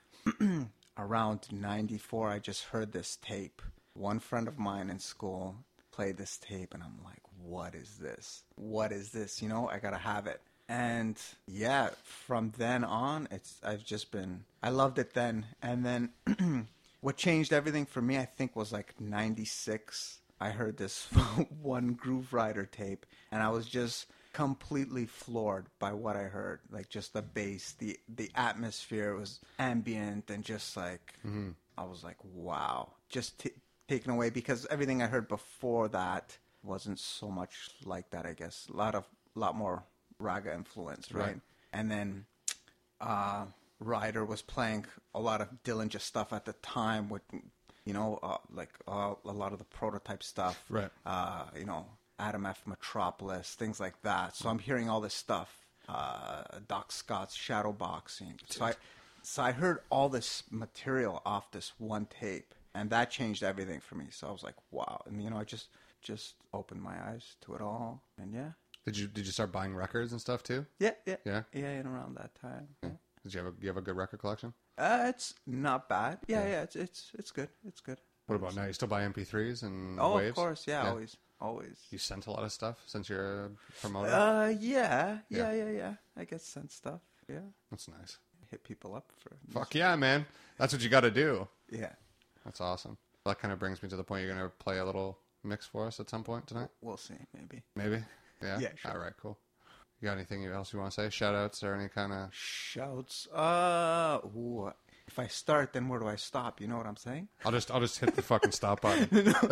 around ninety-four, I just heard this tape. One friend of mine in school played this tape, and I'm like, what is this? What is this? You know, I gotta have it. And yeah, from then on, it's I've just been I loved it then. And then what changed everything for me, I think, was like ninety-six. I heard this one Groove Rider tape, and I was just completely floored by what I heard. Like just the bass, the the atmosphere was ambient, and just like mm-hmm. I was like, wow, just t- taken away, because everything I heard before that wasn't so much like that. I guess a lot of lot more raga influence, right? Right. And then uh, Ryder was playing a lot of Dillinger stuff at the time with. You know, uh, like uh, a lot of the prototype stuff. Right. Uh, you know, Adam F. Metropolis, things like that. So I'm hearing all this stuff. Uh, Doc Scott's Shadowboxing. So I, so I heard all this material off this one tape, and that changed everything for me. So I was like, wow. And you know, I just just opened my eyes to it all. And yeah. did you did you start buying records and stuff too? Yeah, yeah, Yeah? yeah. And around that time. Yeah. Did you have a you have a good record collection? Uh, it's not bad. Yeah, yeah. It's it's it's good. It's good. What about now? You still buy M P threes and Oh, waves? of course. Yeah, Yeah. always, always. You sent a lot of stuff since you're a promoter. Uh, yeah, Yeah. yeah, yeah, yeah. I get sent stuff. Yeah, That's nice. hit people up for. Fuck yeah, man. That's what you got to do. Yeah, That's awesome. That kind of brings me to the point you're going to play a little mix for us at some point tonight? we'll see. Maybe Maybe? Yeah? Yeah, sure. All right, cool. You got anything else you want to say? Shout-outs or any kind of... shouts. Uh, ooh, if I start, then where do I stop? You know what I'm saying? I'll just I'll just hit the fucking stop button.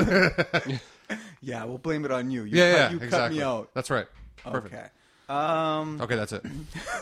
Yeah, we'll blame it on you. you yeah, cut, yeah, you cut exactly. me out. That's right. Perfect. Okay. Um, Okay, that's it.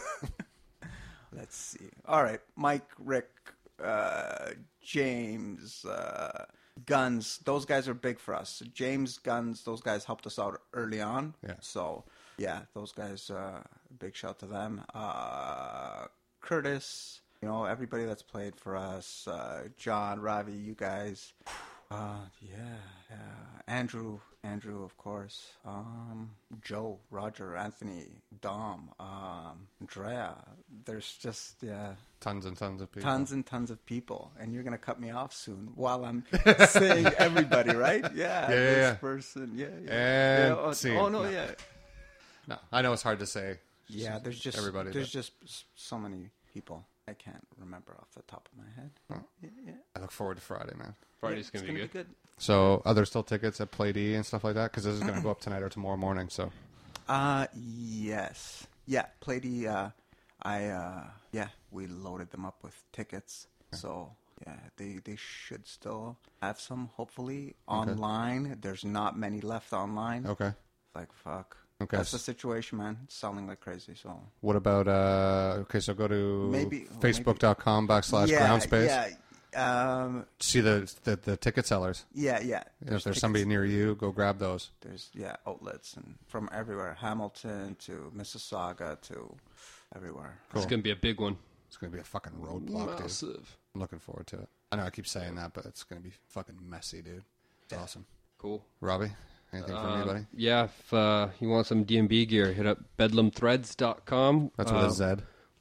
let's see. All right, Mike, Rick, uh, James, uh, Guns. Those guys are big for us. James, Guns. Those guys helped us out early on. Yeah. So yeah, those guys. Uh, big shout to them. Uh, Curtis. You know, everybody that's played for us. Uh, John, Ravi, you guys. Uh, yeah, yeah. Andrew, Andrew, of course. Um, Joe, Roger, Anthony, Dom, um, Andrea. There's just, yeah, Tons and tons of people. tons and tons of people. And you're going to cut me off soon while I'm saying everybody, right? Yeah. Yeah, yeah, this yeah. person, yeah, yeah. And yeah, oh, scene. oh, no, No. yeah. No, I know it's hard to say. Yeah, there's just, everybody. there's but just s- so many people. I can't remember off the top of my head. Oh. Yeah, yeah. I look forward to Friday, man. Friday's Yeah, gonna it's be gonna good. be good. So, are there still tickets at Play D and stuff like that? Because this is going to go up tonight or tomorrow morning. So, Uh, yes. Yeah, Plady, uh, I, uh, yeah, we loaded them up with tickets. So, yeah, they, they should still have some, hopefully, online. There's not many left online. okay. Like, fuck. Okay. That's the situation, man. It's selling like crazy, so. What about, uh, okay, so go to Maybe- facebook.com backslash yeah, groundspace. yeah, Um, See the the, the ticket sellers. yeah, yeah. And if there's tickets- somebody near you, go grab those. There's yeah outlets and from everywhere, Hamilton to Mississauga to everywhere. It's gonna be a big one. It's gonna be a fucking roadblock, dude. Massive. I'm looking forward to it. I know I keep saying that, but it's gonna be fucking messy, dude. It's awesome. Cool. Robbie, anything from Um, you, buddy? Yeah, if uh, you want some D M B gear, hit up bedlam threads dot com. That's with uh, a Z.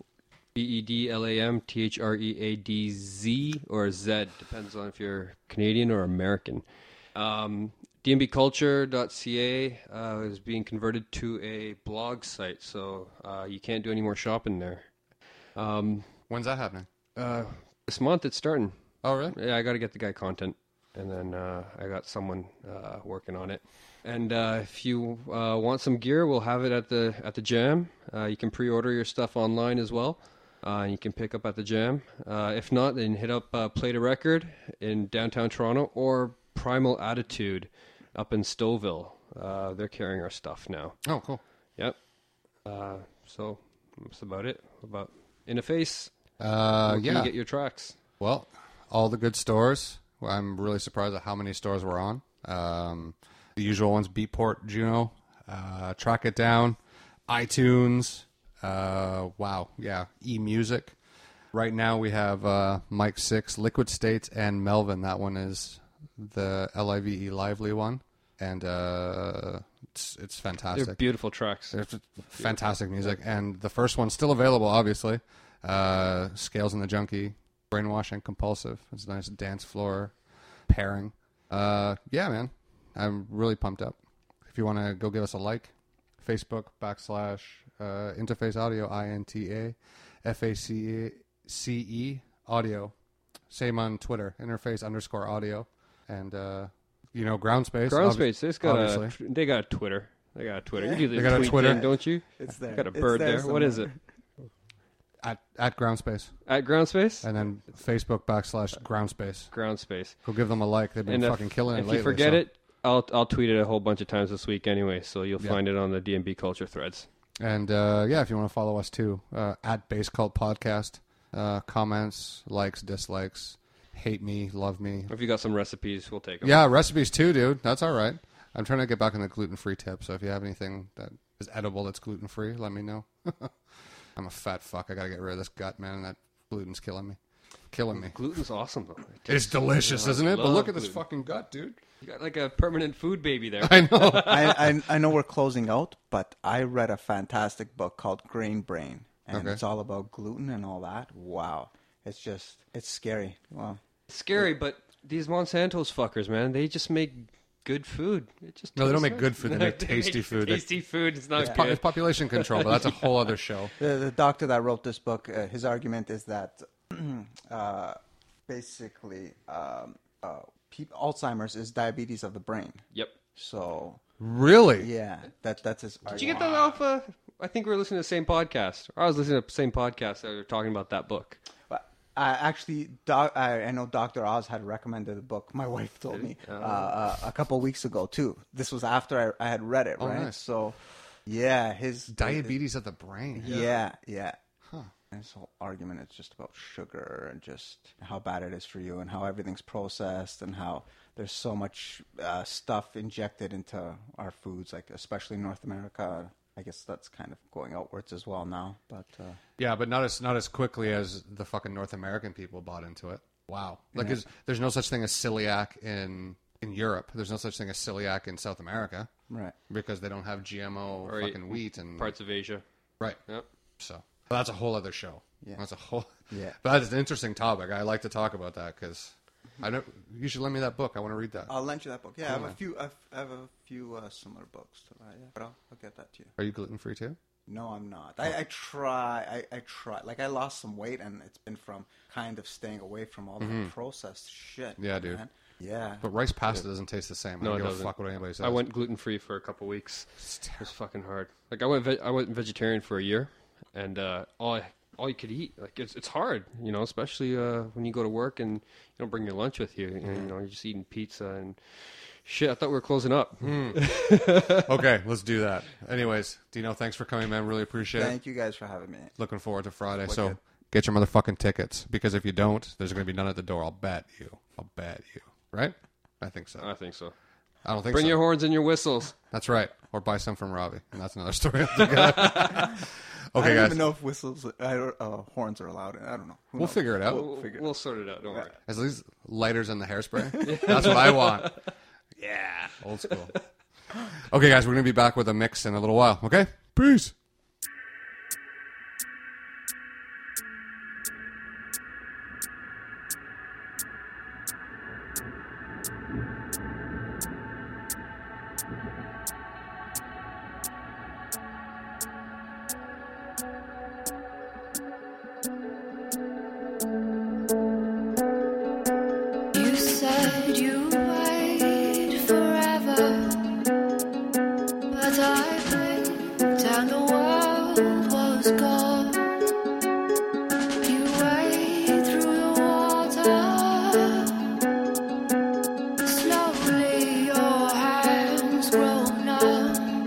B E D L A M T H R E A D Z or Z. Depends on if you're Canadian or American. Um, D M B culture dot C A uh, is being converted to a blog site, so uh, you can't do any more shopping there. Um, When's that happening? uh, this month it's starting. Oh, really? Yeah, I got to get the guy content, and then uh, I got someone uh, working on it. And uh, if you uh, want some gear, we'll have it at the at the Jam. Uh, you can pre-order your stuff online as well. Uh, you can pick up at the Jam. Uh, if not, then hit up uh, Play to Record in downtown Toronto or Primal Attitude up in Stouffville. Uh, they're carrying our stuff now. Oh, cool. Yep. Uh, so that's about it. About Interface. Uh, Where can yeah. you get your tracks? Well, all the good stores. Well, I'm really surprised at how many stores we're on. Um, the usual ones: Beatport, Juno, uh, Track It Down, iTunes. Uh, wow, yeah, eMusic. Right now we have uh, Mike Six, Liquid States, and Melvin. That one is the L I V E Lively one, and uh, it's it's They're fantastic. beautiful tracks. It's fantastic music, and the first one's still available, obviously. Uh, Scales and the Junkie, Brainwashing, Compulsive. It's a nice dance floor pairing. Uh, yeah, man, I'm really pumped up. If you want to go give us a like, Facebook backslash uh, Interface Audio, I N T A F A C E Audio. Same on Twitter, Interface underscore Audio, and uh, you know Groundspace. Groundspace, obvi- they've got obviously. a, they got a Twitter. They got a Twitter. Yeah. You do the They got a tweet Twitter. thing, don't you? It's there. Got a It's bird there. What is it? somewhere. at at Groundspace, At Groundspace? and then Facebook backslash Groundspace. Groundspace. Go give them a like. They've been And if, fucking killing it if lately. you forget so- it, I'll I'll tweet it a whole bunch of times this week anyway, so you'll Yeah. find it on the D M B Culture threads. And uh, yeah, if you want to follow us too, uh, at Base Cult Podcast. Uh, comments, likes, dislikes, hate me, love me. If you got some recipes, we'll take them. Yeah, recipes too, dude. That's all right. I'm trying to get back on the gluten-free tip, so if you have anything that is edible that's gluten-free, let me know. I'm a fat fuck. I got to get rid of this gut, man. That gluten's killing me. Killing me. Gluten's awesome, though. It It's tastes- delicious, I isn't it? But love look at this gluten. fucking gut, dude. You got like a permanent food baby there. I know. I, I I know we're closing out, but I read a fantastic book called Grain Brain, and Okay. it's all about gluten and all that. Wow, it's just it's scary. Wow. Scary, but these Monsanto's fuckers, man, they just make good food. It just No, they don't tastes make good nice. food. They make tasty food. They- Tasty food. It's not It's, po- good. it's population control, but that's a whole other show. The, the doctor that wrote this book, uh, his argument is that uh, basically um, uh, pe- Alzheimer's is diabetes of the brain. Yep. So Really? yeah, that that's his. Did you get that off? Uh, I think we were listening to the same podcast. Or I was listening to the same podcast that were talking about that book. I actually, doc, I, I know Doctor Oz had recommended the book. My wife told me uh, uh, a couple weeks ago too. This was after I, I had read it, Oh, right? nice. So, yeah, his Diabetes of the brain. Yeah, yeah. And his whole argument is just about sugar and just how bad it is for you and how everything's processed and how there's so much uh, stuff injected into our foods, like especially in North America. I guess that's kind of going outwards as well now, but uh, Yeah, but not as not as quickly as the fucking North American people bought into it. Wow. Like, Yeah. is, there's no such thing as celiac in in Europe. There's no such thing as celiac in South America right. because they don't have G M O Or fucking wheat and Parts of Asia. right. Yep. So but that's a whole other show. Yeah. That's a whole. Yeah. But that's an interesting topic. I like to talk about that because I don't. You should lend me that book. I want to read that. I'll lend you that book. Yeah, I have Cool. a few. I've, I have a few uh, similar books to that. Yeah, but I'll, I'll get that to you. Are you gluten free too? No, I'm not. I, I try. I, I try. Like I lost some weight, and it's been from kind of staying away from all that processed shit. Yeah, dude. man. Yeah. But rice pasta doesn't taste the same. I No, don't it give doesn't. a fuck what anybody says. I went gluten free for a couple weeks. It was fucking hard. Like I went, ve- I went vegetarian for a year, and uh, all I, all you could eat. Like it's it's hard, you know, especially uh, when you go to work and you don't bring your lunch with you. And, you know, you're just eating pizza and shit. I thought we were closing up. Okay, let's do that. Anyways, Dino, thanks for coming, man. Really appreciate it. Thank you guys for having me. Looking forward to Friday. Wicked. So get your motherfucking tickets. Because if you don't, there's going to be none at the door. I'll bet you. I'll bet you. Right? I think so. I think so. I don't think Bring so. your horns and your whistles. That's right. Or buy some from Robbie. And that's another story. okay, I don't guys. even know if whistles, uh, uh, horns are allowed. I don't know. Who We'll knows? figure it out. We'll, figure it we'll sort it out. Don't worry. At least lighters and the hairspray. That's what I want. Yeah. Old school. Okay, guys. We're going to be back with a mix in a little while. Okay? Peace. You said you'd wait forever, but I blinked and the world was gone. You wade through the water, slowly your hands grow numb.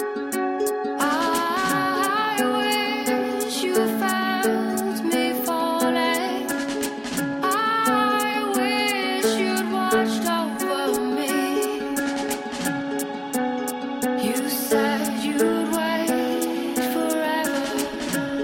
I wish you felt me falling. I wish you'd watched over me. You said you'd wait forever.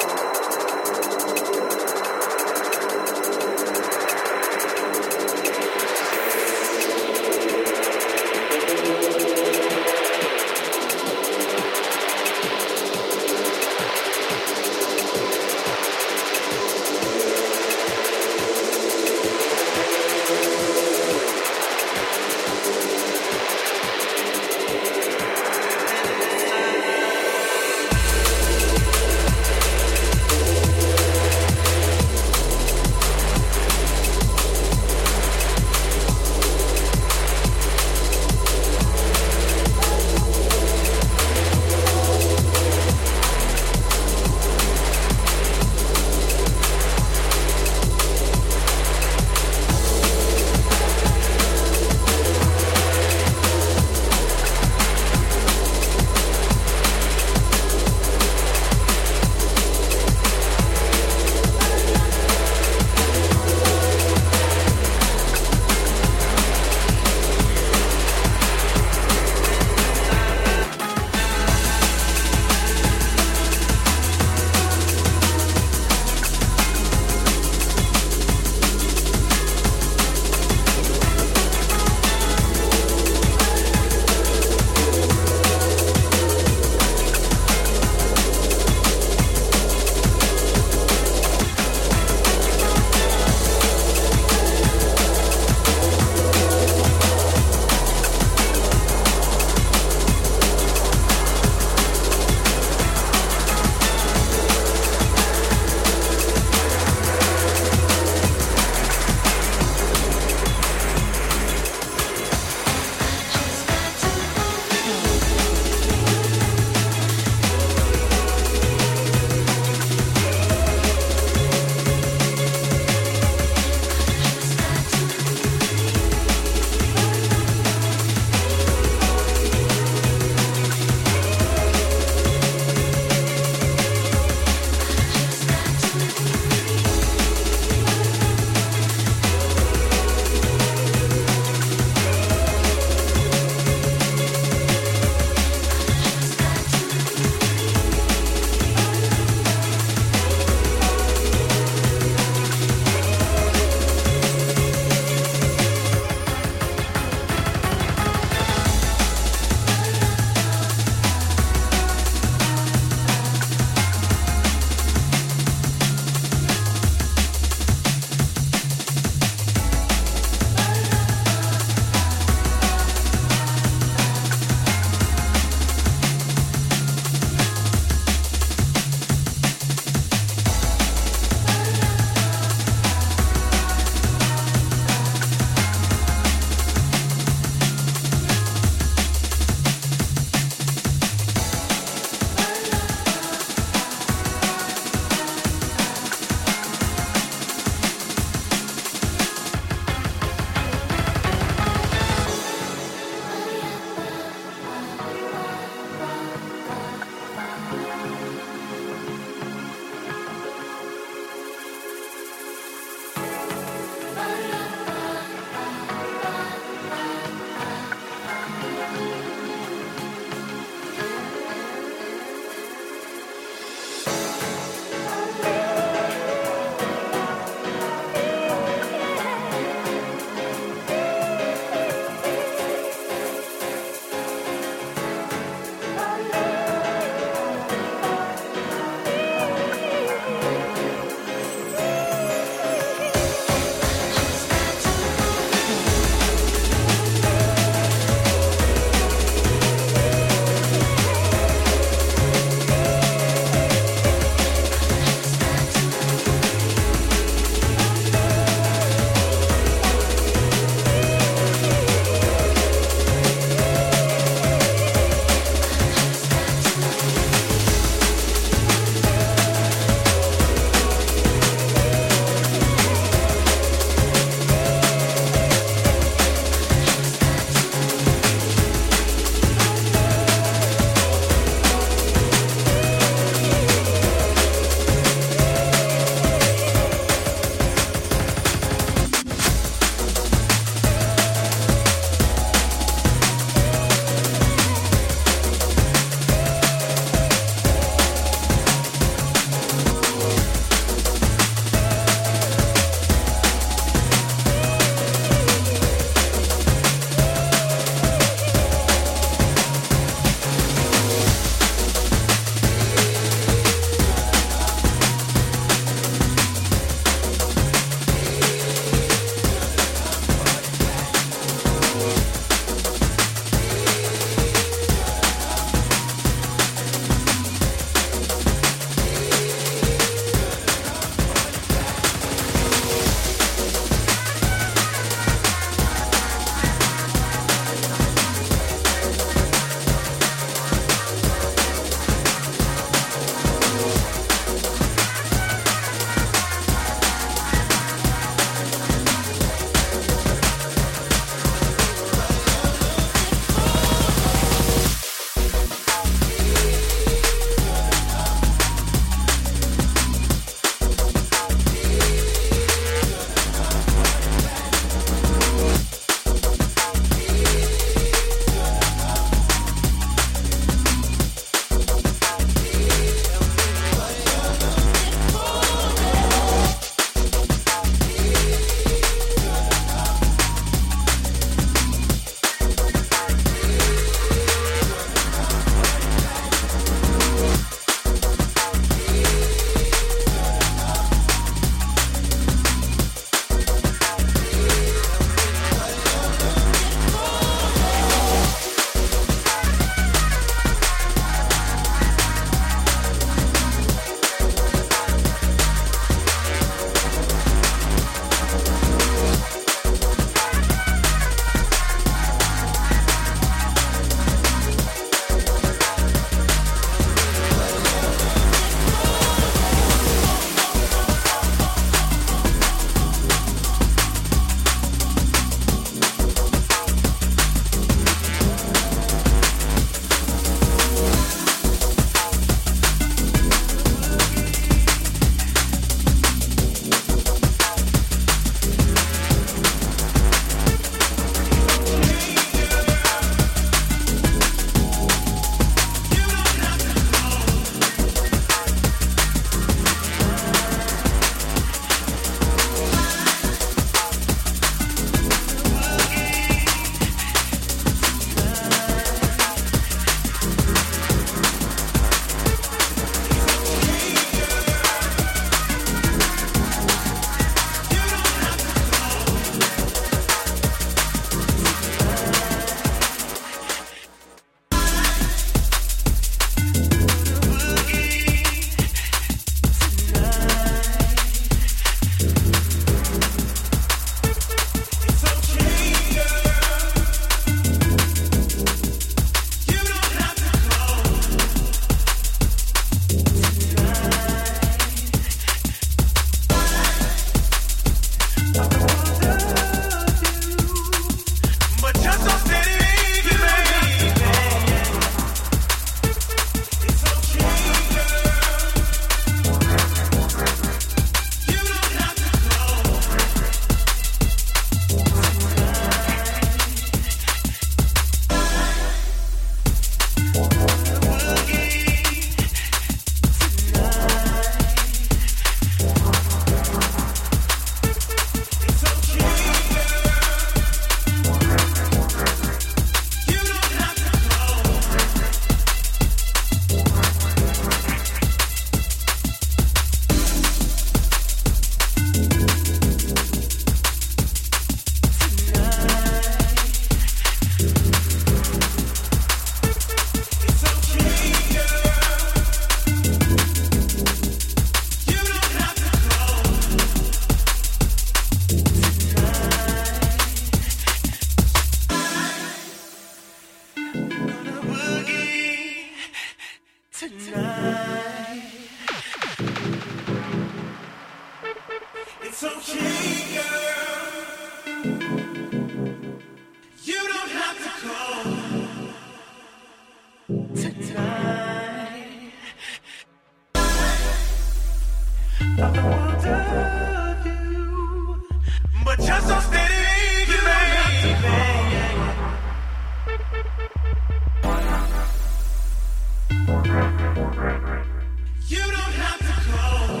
You don't have to call.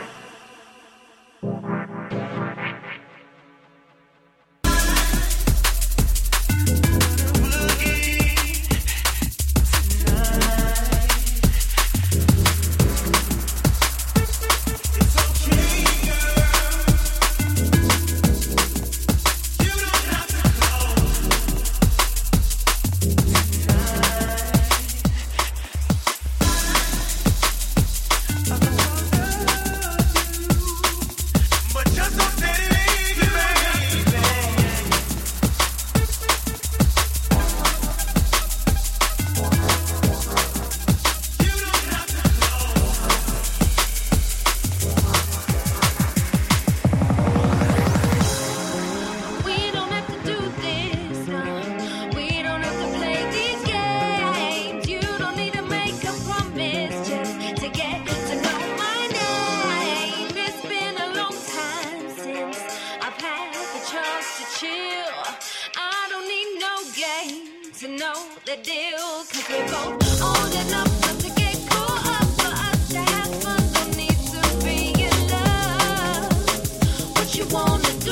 We don't have to do this, no. We don't have to play these games. You don't need to make a promise just to get to know my name. It's been a long time since I've had the chance to chill. I don't need no game to know the deal. Cause we're both old enough not to get caught up. For us to have fun, don't need to be in love. What you wanna do?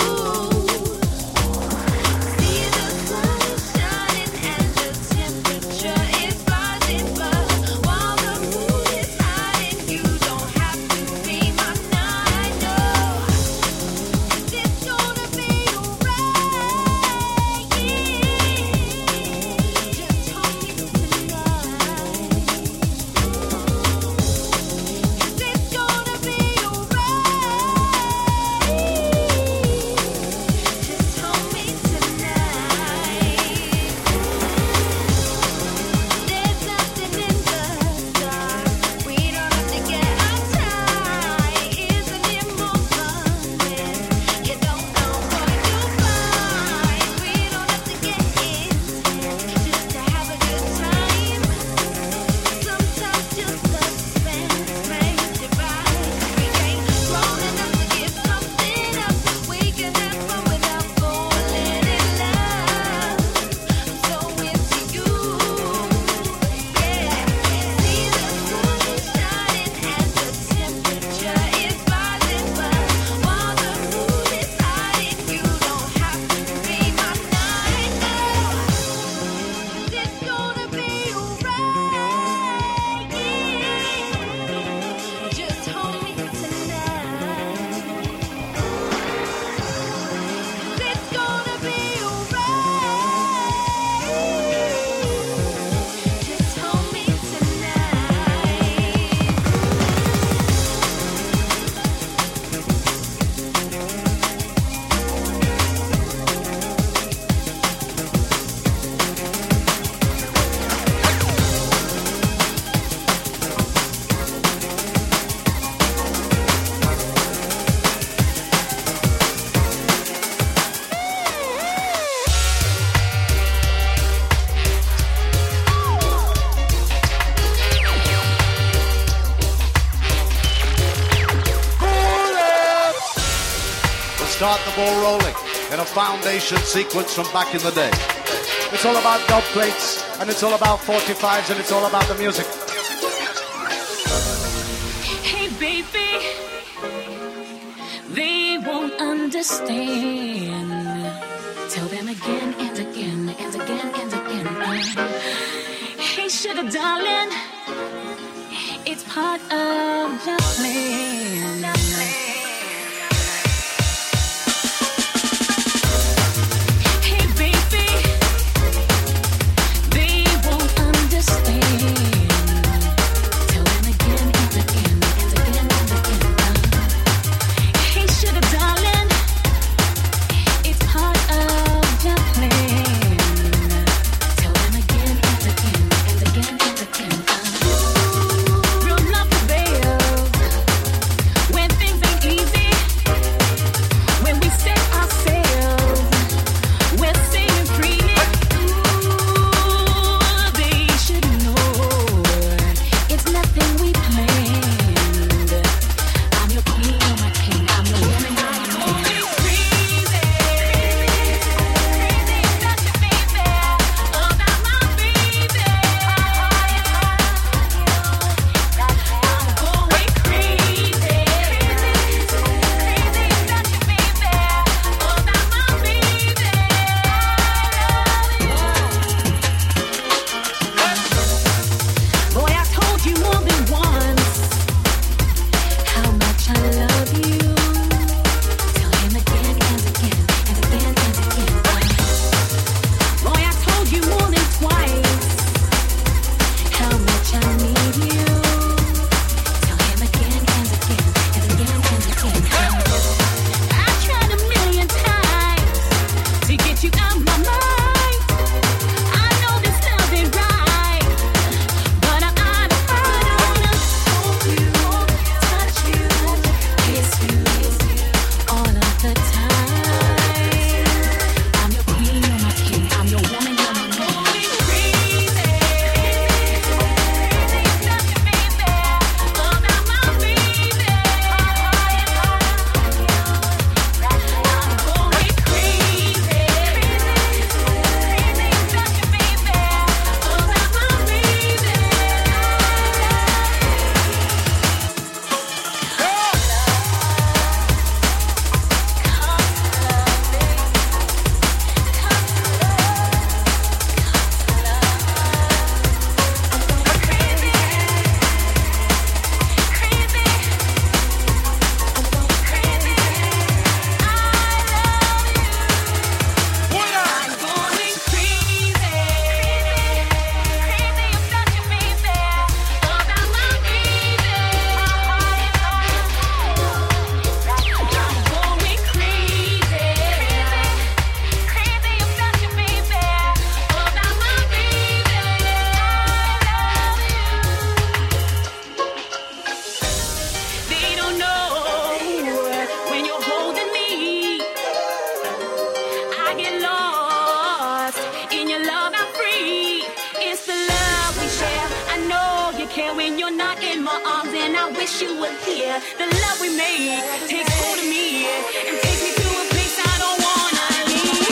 See the sun is shining and the temperature is rising, but while the moon is hiding, you don't have to be my night. No, 'cause it's gonna be alright. Just hold me start the ball rolling in a foundation sequence from back in the day. It's all about dub plates, and it's all about forty-fives, and it's all about the music. Hey baby, they won't understand. Tell them again and again and again and again. Hey sugar darling, it's part of the plan. The plan. When get lost. In your love, I'm free. It's the love we share. I know you care when you're not in my arms, and I wish you were here. The love we made takes hold of me and takes me to a place I don't wanna leave.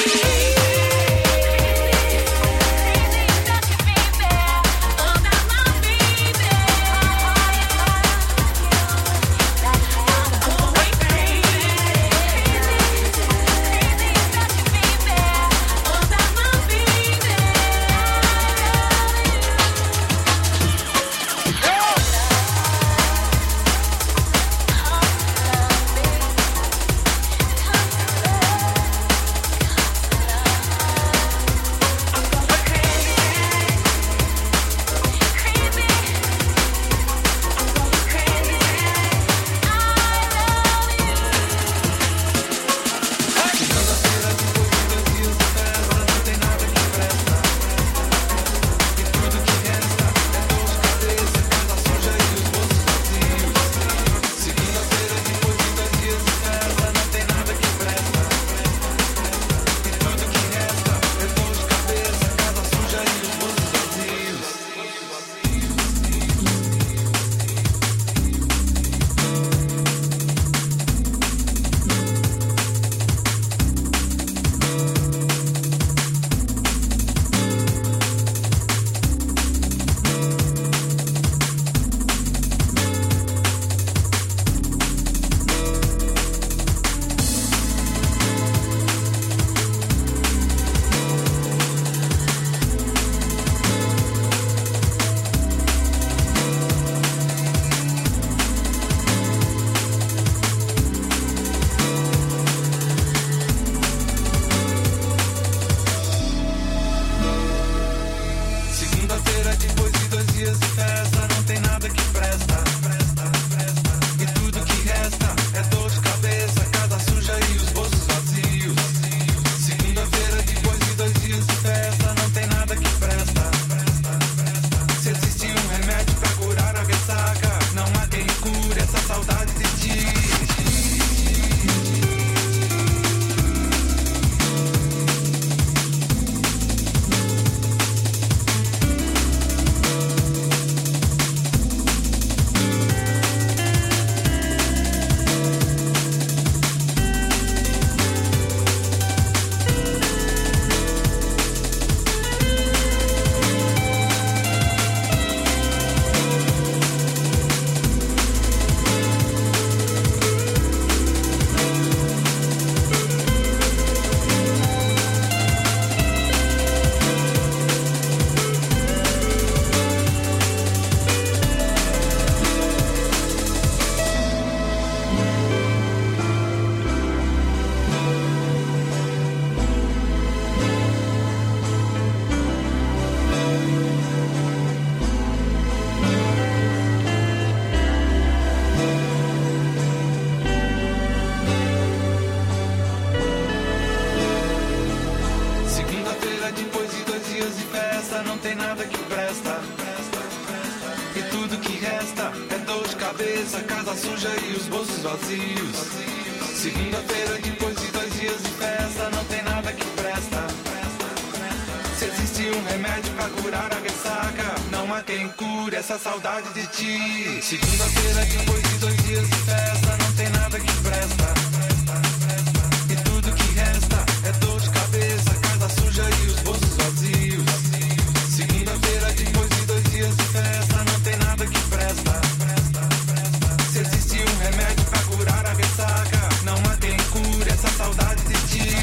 cabeça, casa suja e os bolsos vazios. Segunda-feira, depois de dois dias de festa, não tem nada que presta. Se existe um remédio pra curar a ressaca, não há quem cure essa saudade de ti. Segunda-feira, depois de dois dias de festa, não tem nada que presta. E tudo que resta é dor de cabeça, casa suja e os bolsos vazios. Segunda-feira, depois de dois dias de festa, não tem nada que presta. Se existe um remédio pra curar a ressaca, não há quem cure essa saudade de ti.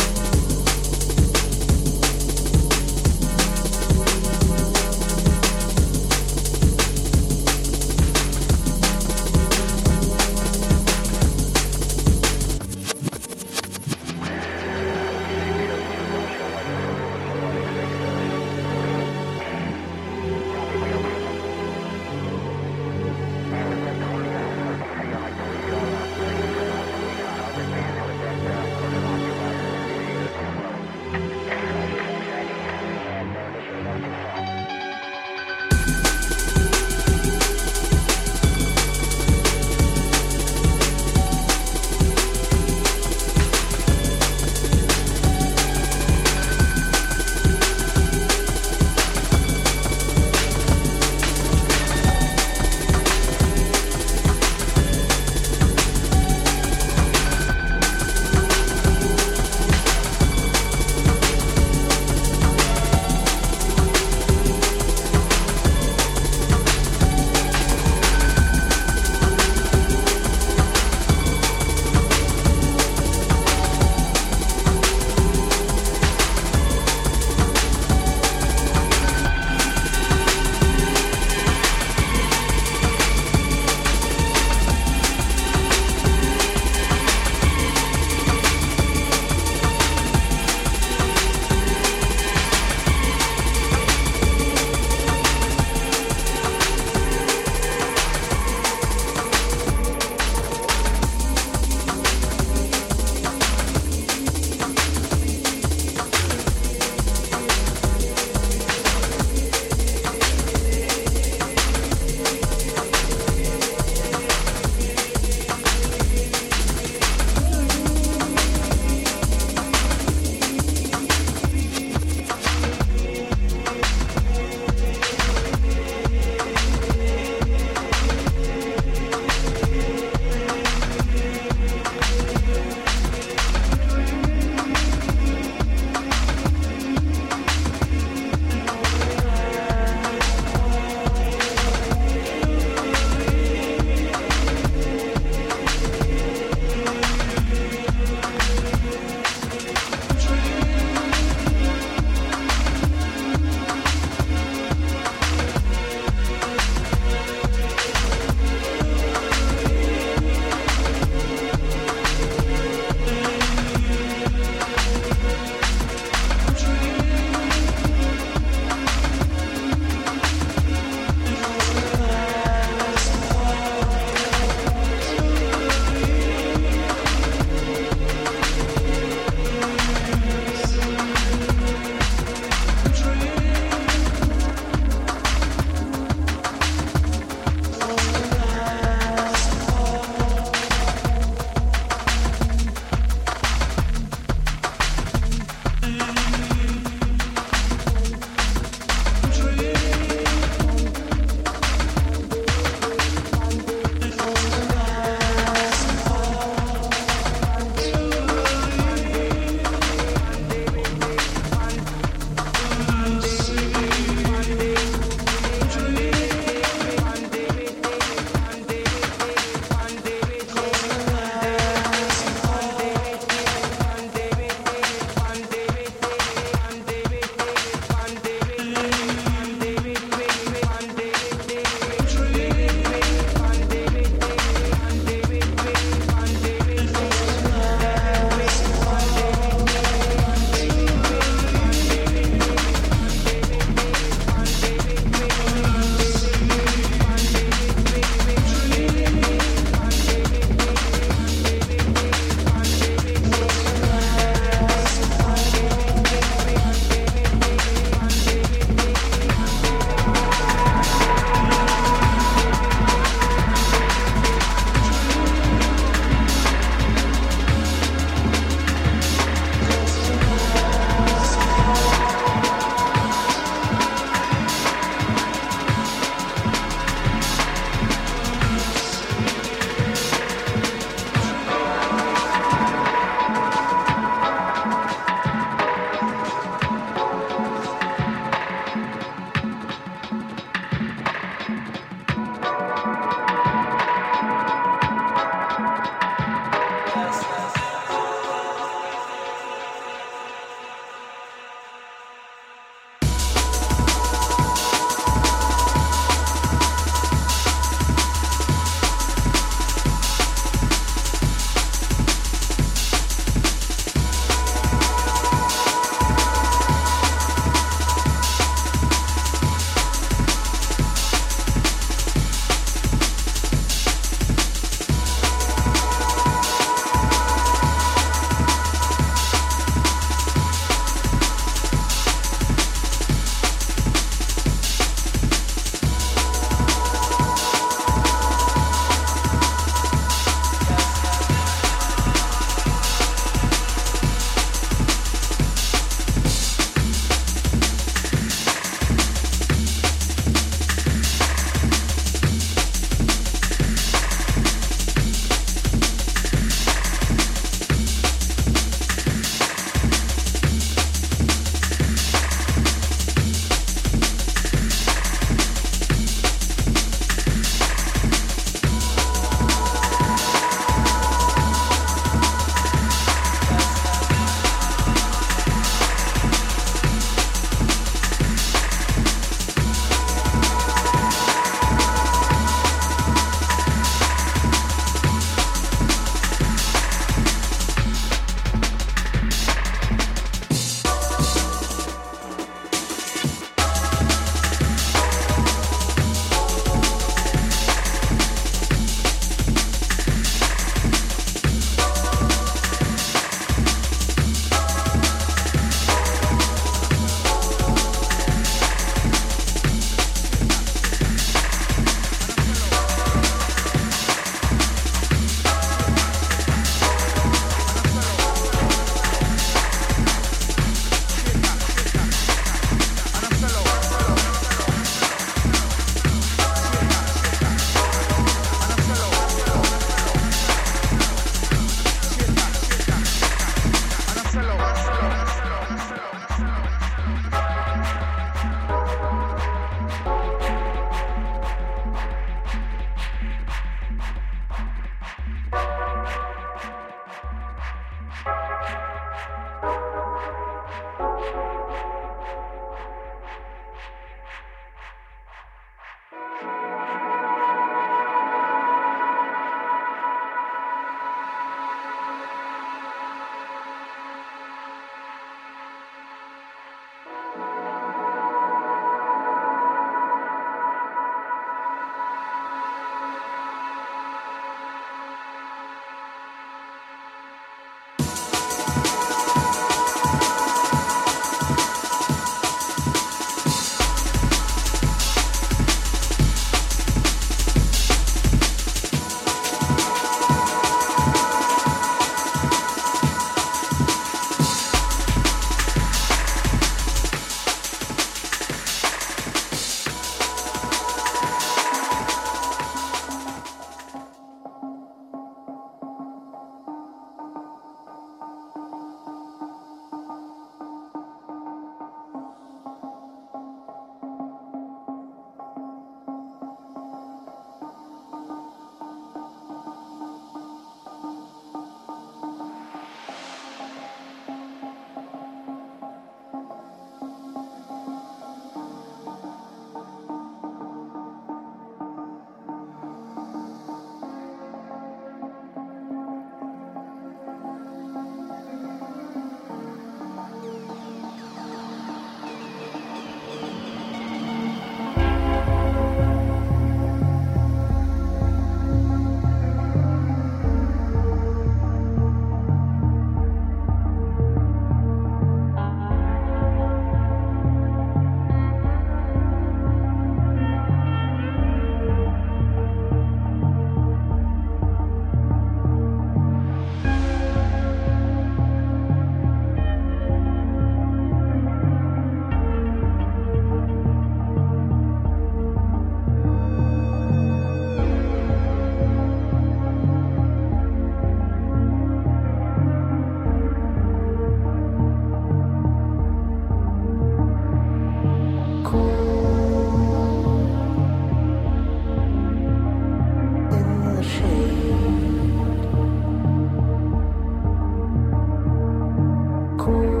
cool.